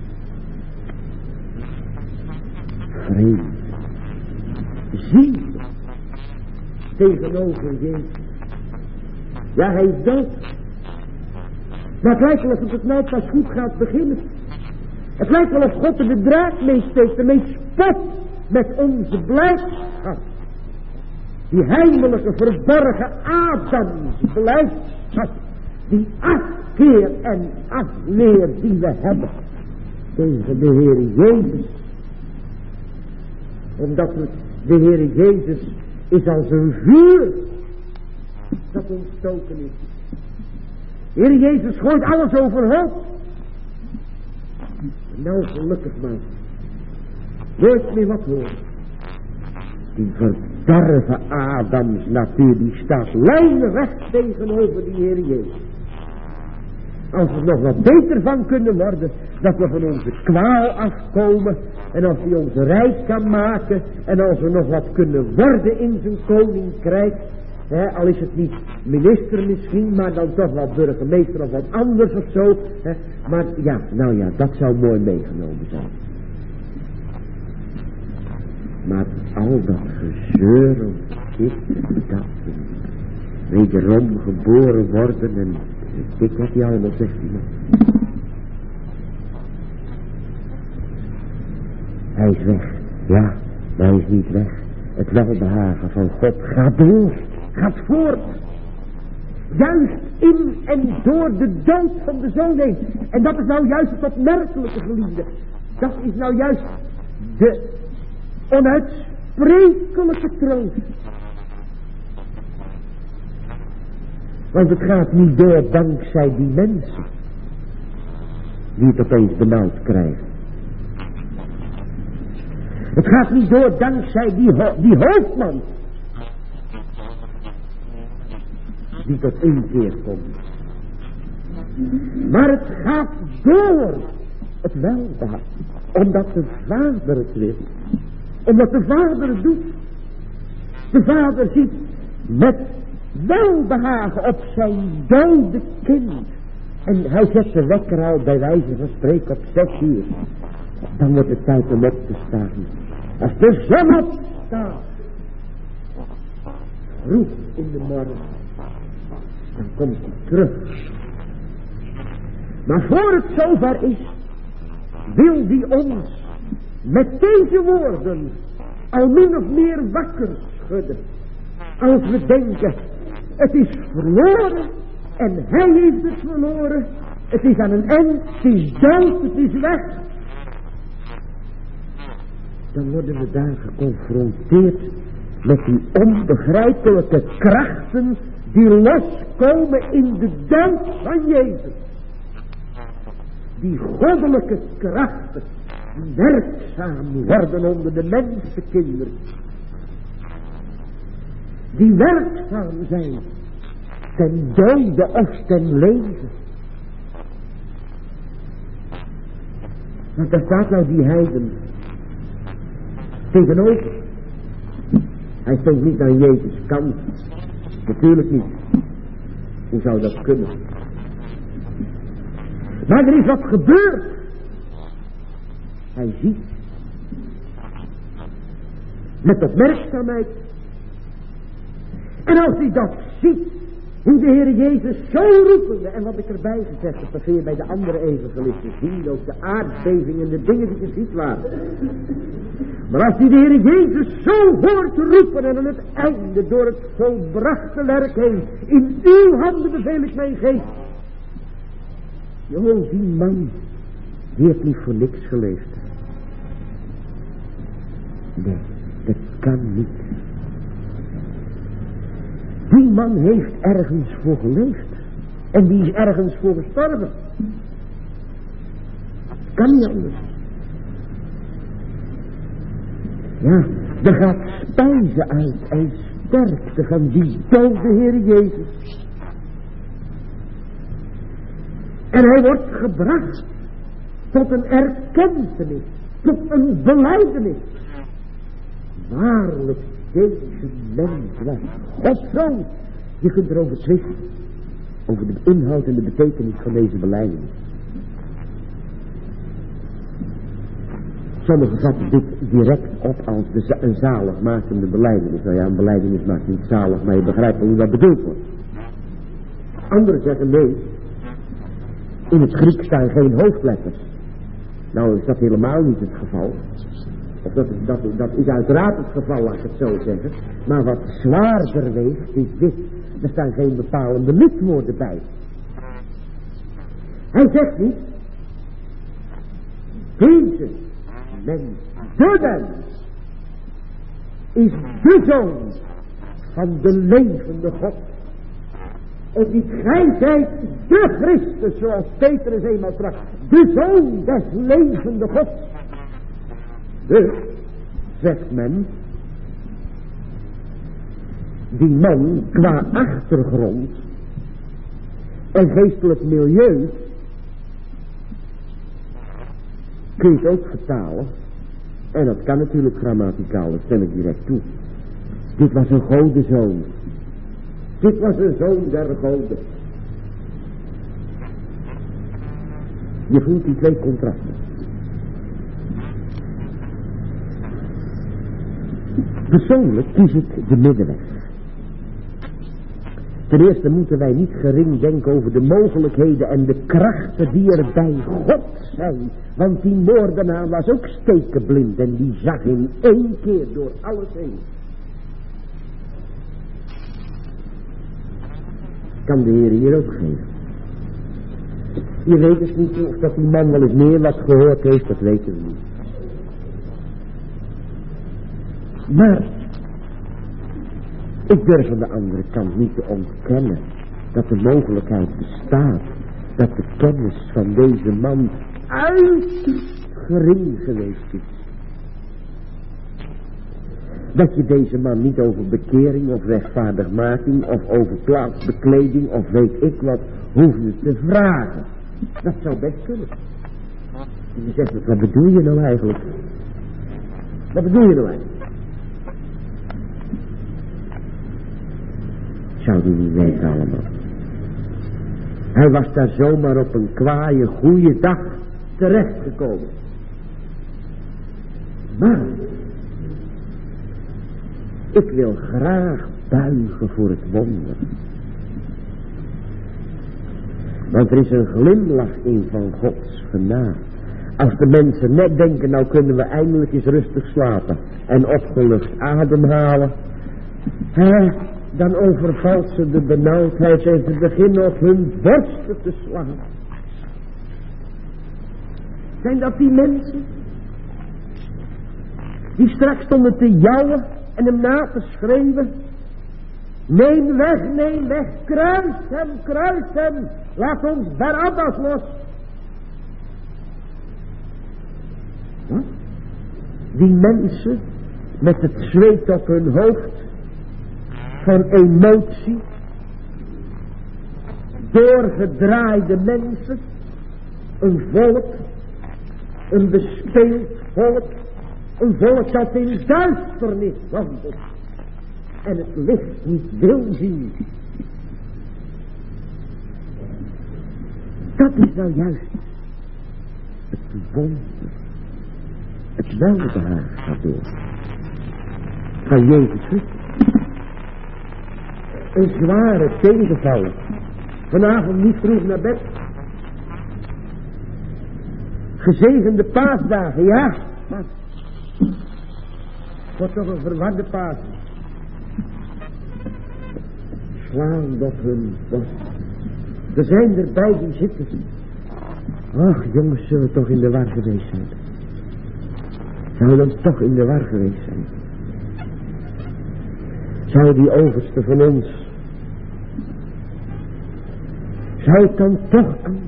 Vreemd. Zie tegenover Jezus. Ja, hij is dood. Maar het lijkt wel alsof het nou pas goed gaat beginnen. Het lijkt wel of God er de draad mee steekt, ermee spot met onze blijdschap. Die heimelijke, verborgen Adams blijdschap. Die afkeer en afweer die we hebben tegen de Heer Jezus. Omdat de Heer Jezus is als een vuur dat ontstoken is. De Heer Jezus gooit alles overhoop. Nou gelukkig maar. Nooit meer wat horen. Die verderven Adams natuur die staat lijnrecht tegenover die Heer Jezus. Als we er nog wat beter van kunnen worden, dat we van onze kwaal afkomen en als hij ons rijk kan maken en als we nog wat kunnen worden in zijn koninkrijk, al is het niet minister misschien, maar dan toch wel burgemeester of wat anders of zo. Maar ja, nou ja, dat zou mooi meegenomen zijn. Maar al dat gezeur om dit en dat en wederom geboren worden en ik wat hij allemaal zegt. Hij is weg. Ja, maar hij is niet weg. Het welbehagen van God gaat door. Gaat voort. Juist in en door de dood van de Zoon heen. En dat is nou juist het opmerkelijke, geliefde. Dat is nou juist de onuitsprekelijke troost. Want het gaat niet door dankzij die mensen die het opeens benauwd krijgen. Het gaat niet door dankzij die hoofdman die tot inkeer komt. Maar het gaat door het welbehagen. Omdat de Vader het wil. Omdat de Vader het doet. De Vader ziet met welbehagen op zijn dode kind. En hij zet de wekker al bij wijze van spreken op 6 uur. Dan wordt het tijd om op te staan. Als de zon opstaat, roep in de morgen. Dan komt hij terug. Maar voor het zover is, wil die ons met deze woorden al min of meer wakker schudden. Als we denken, het is verloren en hij heeft het verloren. Het is aan een eind, het is dood, het is weg. Dan worden we daar geconfronteerd met die onbegrijpelijke krachten die loskomen in de dood van Jezus. Die goddelijke krachten die werkzaam worden onder de mensenkinderen. Die werkzaam zijn ten dode of ten leven. Want daar staat nou die heiden tegenover. Hij stond niet aan Jezus' kant. Natuurlijk niet. Hoe zou dat kunnen? Maar er is wat gebeurd. Hij ziet. Met opmerkzaamheid. En als hij dat ziet, hoe de Heer Jezus zo roepende, en wat ik erbij gezegd heb, dat kun je bij de andere evangelisten zien, ook de aardbeving en de dingen die geschied waren. Maar als hij de Heer Jezus zo hoort roepen en aan het einde door het volbrachte werk heen, in uw handen beveel ik mijn geest. Jongen, die man, die heeft niet voor niks geleefd. Nee, dat kan niet. Die man heeft ergens voor geleefd. En die is ergens voor gestorven. Kan niet anders. Ja, er gaat spijze uit en sterkte van die dode Heer Jezus. En hij wordt gebracht tot een erkentenis, tot een belijdenis. Waarlijk, deze mens was Gods zoon. Je kunt erover twisten, over de inhoud en de betekenis van deze belijdenis. Sommigen vatten dit direct op als een zaligmakende belijdenis. Nou ja, een belijdenis maakt niet zalig, maar je begrijpt hoe dat bedoeld wordt. Anderen zeggen nee, in het Grieks staan geen hoofdletters. Nou is dat helemaal niet het geval. Of dat is uiteraard het geval, laat ik het zo zeggen. Maar wat zwaarder weegt is dit. Er staan geen bepalende lidwoorden bij. Hij zegt niet, deze mens, de mens, is de zoon van de levende God. En die gij zijt de Christus, zoals Petrus eenmaal sprak, de zoon des levende Gods. Dus, zegt men, die man qua achtergrond en geestelijk milieu, kun je het ook vertalen. En dat kan natuurlijk grammaticaal, dat stel ik direct toe. Dit was een godenzoon. Dit was een zoon der goden. Je voelt die twee contrasten. Persoonlijk kies ik de middenweg. Ten eerste moeten wij niet gering denken over de mogelijkheden en de krachten die er bij God zijn. Want die moordenaar was ook stekenblind en die zag in één keer door alles heen. Kan de Heer hier ook geven. Je weet het niet of dat die man wel eens meer wat gehoord heeft, dat weten we niet. Maar ik durf aan de andere kant niet te ontkennen dat de mogelijkheid bestaat dat de kennis van deze man uiterst gering geweest is. Dat je deze man niet over bekering of rechtvaardigmaking of over plaatsbekleding of weet ik wat hoefde te vragen. Dat zou best kunnen. En je zegt, wat bedoel je nou eigenlijk? Wat bedoel je nou eigenlijk? Zou die niet weten allemaal. Hij was daar zomaar op een kwaaie, goede dag terechtgekomen. Maar ik wil graag buigen voor het wonder. Want er is een glimlach in van Gods genade. Als de mensen net denken, nou kunnen we eindelijk eens rustig slapen en opgelucht ademhalen, dan overvalt ze de benauwdheid en ze beginnen op hun borsten te slaan. Zijn dat die mensen die straks stonden te jouwen en hem na te schreeuwen? Neem weg, kruis hem, laat ons Barabbas los. Wat? Die mensen met het zweet op hun hoofd van emotie, doorgedraaide mensen, een volk, een bespeeld volk, een volk dat in duisternis wandelt en het licht niet wil zien. Dat is nou juist het wonder, het welbehagen van Jezus Christus. Een zware tegenvaller. Vanavond niet vroeg naar bed. Gezegende paasdagen, ja. Maar wordt toch een verwarde paas. Slaan op hun borst. Er zijn erbij die zitten. Ach jongens, zullen we toch in de war geweest zijn. Zouden we toch in de war geweest zijn. Zou die overste van ons, zou het dan toch aan?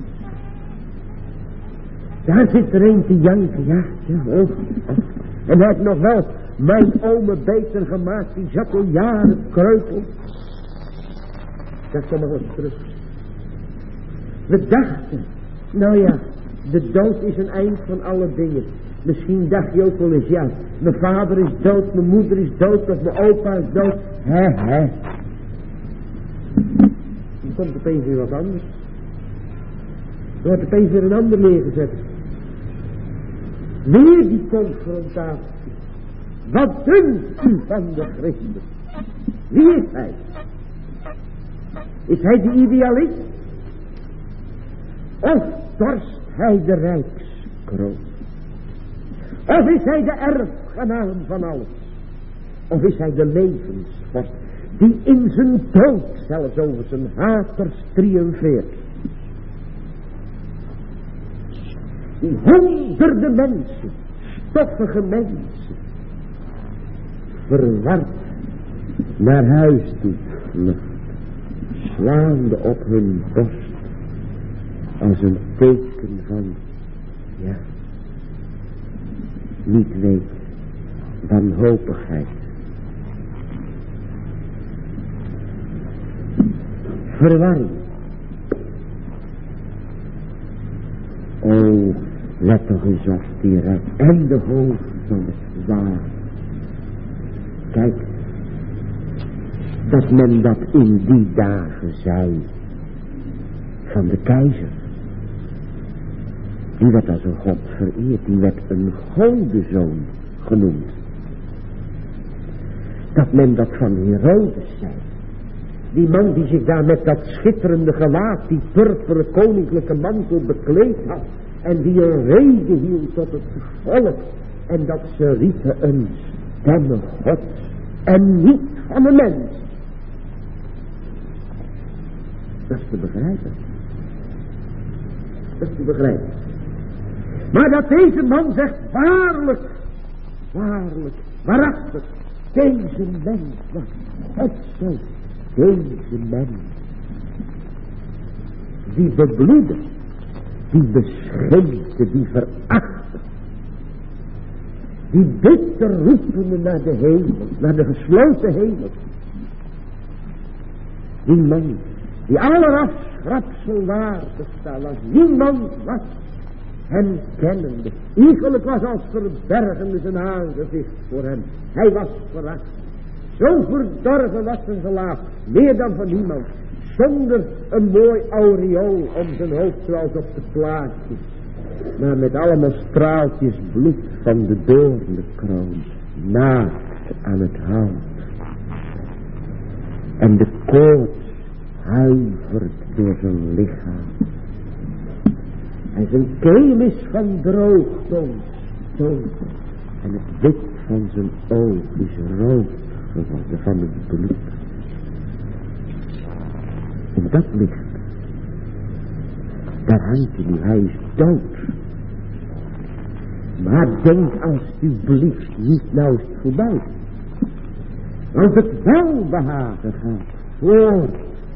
Daar zit er een te janken, ja. En hij heeft nog wel Mijn ome beter gemaakt, die zat al jaren kreupel. Dat komt nog eens terug. We dachten, nou ja, de dood is een eind van alle dingen. Misschien dacht je ook wel eens, ja, mijn vader is dood, mijn moeder is dood, of mijn opa is dood. Hè. Dan komt opeens weer wat anders. Er wordt opeens weer een ander neergezet. Weer die confrontatie. Wat dunkt u van de Christus? Wie is hij? Is hij de idealist? Of dorst hij de rijkskroon? Of is hij de erfgenaam van alles? Of is hij de levensvorst die in zijn dood zelfs over zijn haters triomfeert? Die honderden mensen, stoffige mensen, verward naar huis doet vlucht, slaande op hun borst als een teken van, ja, niet weet, wanhopigheid. Verwarring. O, let toch eens op die recht en de hoofd van het waar. Kijk, dat men dat in die dagen zei van de keizer. Die werd als een god vereerd, die werd een godenzoon genoemd. Dat men dat van Herodes zei. Die man die zich daar met dat schitterende gewaad, die purperen koninklijke mantel bekleed had. En die een rede hield tot het volk. En dat ze riepen een stemme gods en niet van een mens. Dat is te begrijpen. Dat is te begrijpen. Maar dat deze man zegt, waarlijk, waarlijk, waarachtig, deze mens was het zo. Deze mens, die bebloedde, die beschimpte, die verachtte, die bitter roepende naar de hemel, naar de gesloten hemel. Die man, die alle afschrapsel waardig staat, als niemand was hem kennende. Iegelijk was als verbergende zijn aangezicht voor hem. Hij was veracht. Zo verdorven was zijn gelaat, meer dan van niemand, zonder een mooi aureool om zijn hoofd zoals op de plaatjes, maar met allemaal straaltjes bloed van de doornenkroon, naakt aan het hout. En de koorts huivert door zijn lichaam. En zijn keel is van droogte ontstoken, en het wit van zijn oog is rood geworden van het bloed. In dat licht, daar hangt hij nu, hij is dood. Maar denk alsjeblieft niet, nou is het voorbij. Als het welbehagen gaat voort.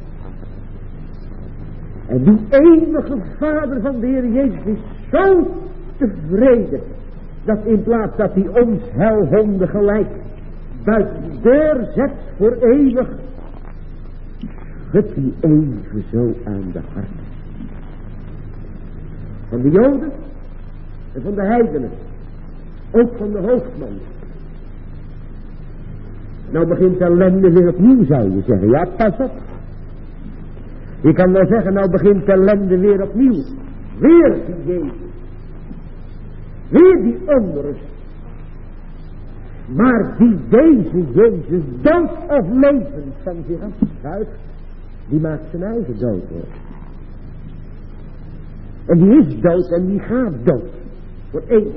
En die eeuwige Vader van de Heer Jezus is zo tevreden, dat in plaats dat hij ons helhonden gelijk buiten de deur zet voor eeuwig, schudt hij even zo aan de hart. Van de Joden en van de heidenen, ook van de hoofdman. Nou begint de ellende weer opnieuw, zou je zeggen. Ja, pas op. Je kan wel zeggen, nou begint de ellende weer opnieuw. Weer die Jezus. Weer die onrust. Maar die deze Jezus dood of levend van zich afschuift, die maakt zijn eigen dood hoor. En die is dood en die gaat dood. Voor eeuwig.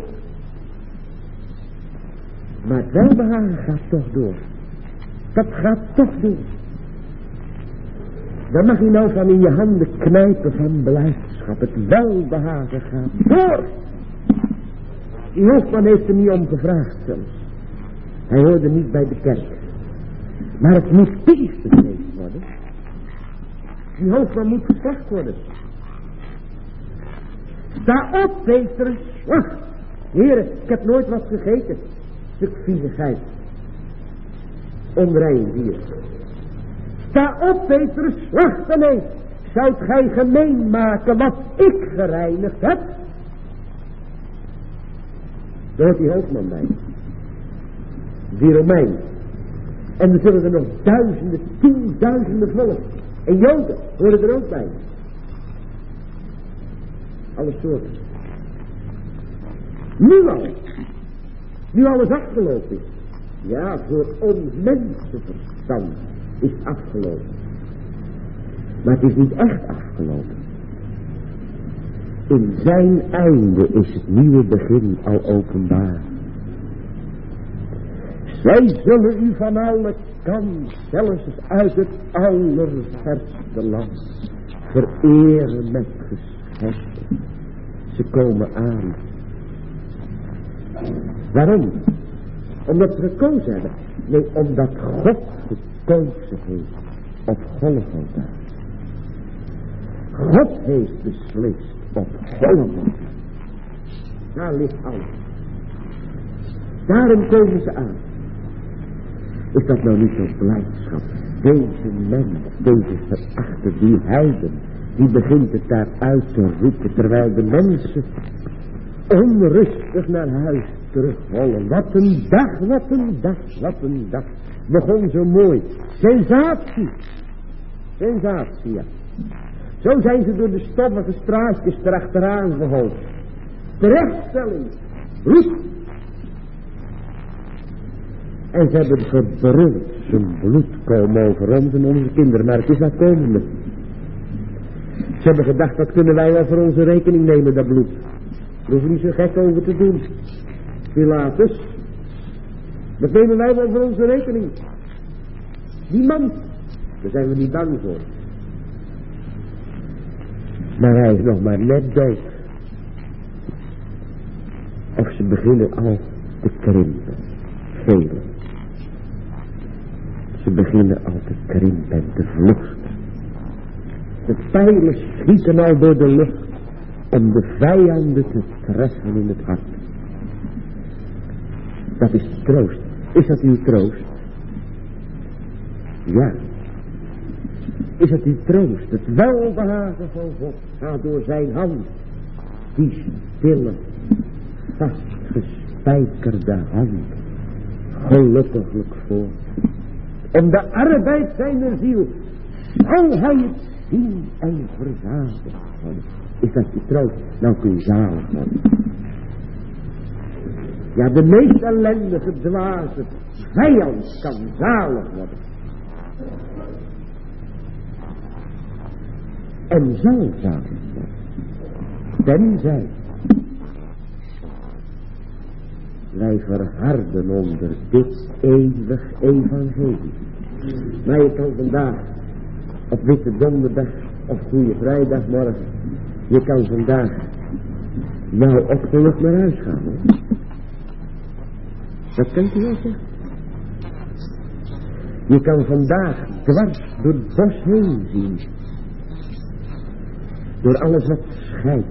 Maar het welbehagen gaat toch door. Dat gaat toch door. Dan mag je nou van in je handen knijpen van blijdschap. Het welbehagen gaat door. Die hoofdman heeft er niet om gevraagd zelfs. Hij hoorde niet bij de kerk. Maar het moet Pinksterfeest worden. Die hoofdman moet geslacht worden. Sta op, Petrus. Wacht. Heren, ik heb nooit wat gegeten. stuk viezigheid. Onrein dier. Sta op, Petrus, slacht en eet. Zoudt gij gemeen maken wat ik gereinigd heb? Daar hoort die hoofdman bij. Die Romein. En er zullen er nog duizenden, tienduizenden volk. En Joden horen er ook bij. Alle soorten. Nu alles afgelopen is. Ja, voor ons mensenverstand is afgelopen. Maar het is niet echt afgelopen. In zijn einde is het nieuwe begin al openbaar. Zij zullen u van alle kanten, zelfs uit het allerverste land, vereren met geschenken. Ze komen aan. Waarom? Omdat ze gekozen hebben. Nee, omdat God gekozen heeft op Golgotha. God heeft beslist op Golgotha. Daar ligt alles. Daarom komen ze aan. Is dat nou niet zo'n blijdschap? Deze mens, deze verachter, die heiden, die begint het daar uit te roepen, terwijl de mensen onrustig naar huis terughollen. Wat een dag, wat een dag, wat een dag. Begon zo mooi. Sensatie. Sensatie, ja. Zo zijn ze door de stoffige straatjes erachteraan geholpen. Terechtstelling. Roep. En ze hebben gebruld. Zijn bloed komen over ons en onze kinderen. Maar het is dat komende. Ze hebben gedacht, dat kunnen wij wel voor onze rekening nemen, dat bloed. Daar hoeven we niet zo gek over te doen. Pilatus. Dat nemen wij wel voor onze rekening. Die man. Daar zijn we niet bang voor. Maar hij is nog maar net dood. Of ze beginnen al te krimpen. Velen. Ze beginnen al te krimpen en te vluchten. De pijlen schieten al door de lucht om de vijanden te treffen in het hart. Dat is troost. Is dat uw troost? Ja. Is het uw troost? Het welbehagen van God gaat door zijn hand. Die stille, vastgespijkerde hand. Gelukkiglijk voor. Om de arbeid zijner ziel zal hij het zien en verzadigd worden. Is dat je troost? Nou kun je zalig worden. Ja, de meest ellendige, dwaze vijand kan zalig worden. En zal zalig worden. Tenzij wij verharden onder dit eeuwig evangelie. Maar je kan vandaag op Witte Donderdag of Goede Vrijdagmorgen, je kan vandaag nou opgelucht naar huis gaan. Hè? Dat kunt u wel zeggen. Je kan vandaag dwars door het bos heen zien. Door alles wat scheidt.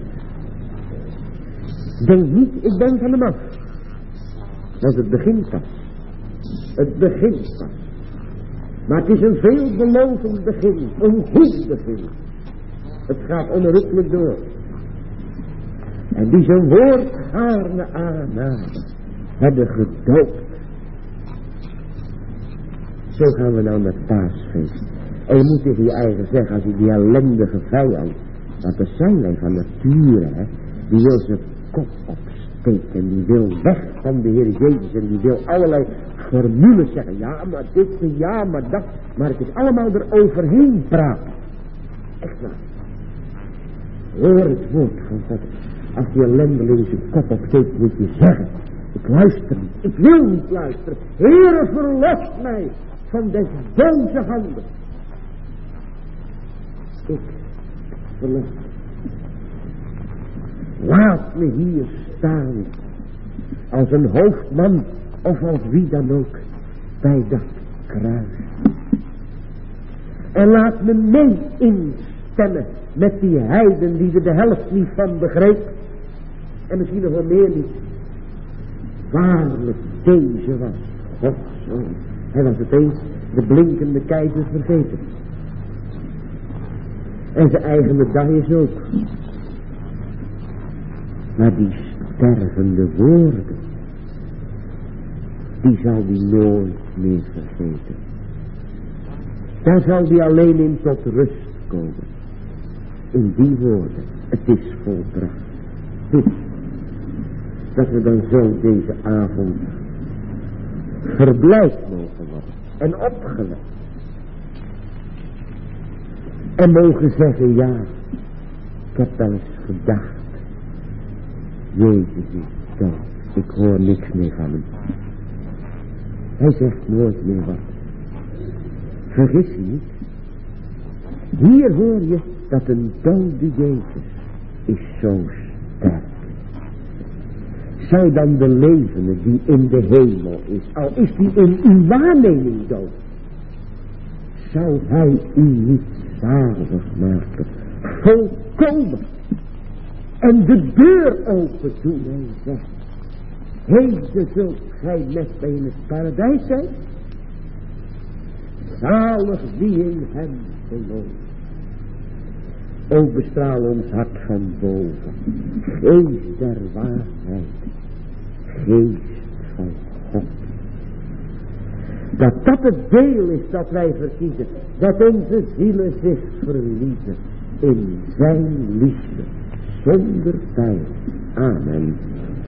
Denk niet, ik ben van hem af. Want het begint pas. Het begint pas. Maar het is een veelbelovend begin. Een goed begin. Het gaat onherroepelijk door. En die zijn woord gaarne aannamen, hebben gedoopt. Zo gaan we nou met paasfeest. En je moet tegen je eigen zeggen, als je die ellendige vijand, want dat zijn wij van nature, hè, die wil zijn kop opsteken, die wil weg van de Heer Jezus en die wil allerlei formules zeggen. Ja, maar dit en ja, maar dat. Maar het is allemaal eroverheen praten. Echt waar. Hoor het woord van God. Als die ellendeling zijn kop opsteekt, moet je zeggen: ik luister niet, ik wil niet luisteren. Heere, verlos mij van des boze handen. Ik verlos. Laat me hier staan als een hoofdman of als wie dan ook bij dat kruis. En laat me mee instemmen met die heiden die er de helft niet van begreep. En misschien nog wel meer niet. Waarlijk, Deze was Gods zoon. Hij was opeens de blinkende keizer vergeten. En zijn eigen medailles ook. Maar die stervende woorden, die zal hij nooit meer vergeten. Daar zal hij alleen in tot rust komen. In die woorden, het is volbracht. Dit, dat we dan zo deze avond verblijd mogen worden en opgewekt. En mogen zeggen, ja, ik heb wel eens gedacht, Jezus is dood, ik hoor niks meer van hem. Hij zegt nooit meer wat. Vergis je niet. Hier hoor je dat een dode Jezus is zo sterk. Zou dan de levende die in de hemel is, al is die in uw waarneming dood, zou hij u niet zalig maken, volkomen, en de deur open doen en zegt, heden zult gij met mij in het paradijs zijn? Zalig wie in hem gelooft. O bestraal ons hart van boven, geest der waarheid, geest van God. Dat het deel is dat wij verkiezen, dat onze zielen zich verliezen in zijn liefde, zonder pijn. Amen.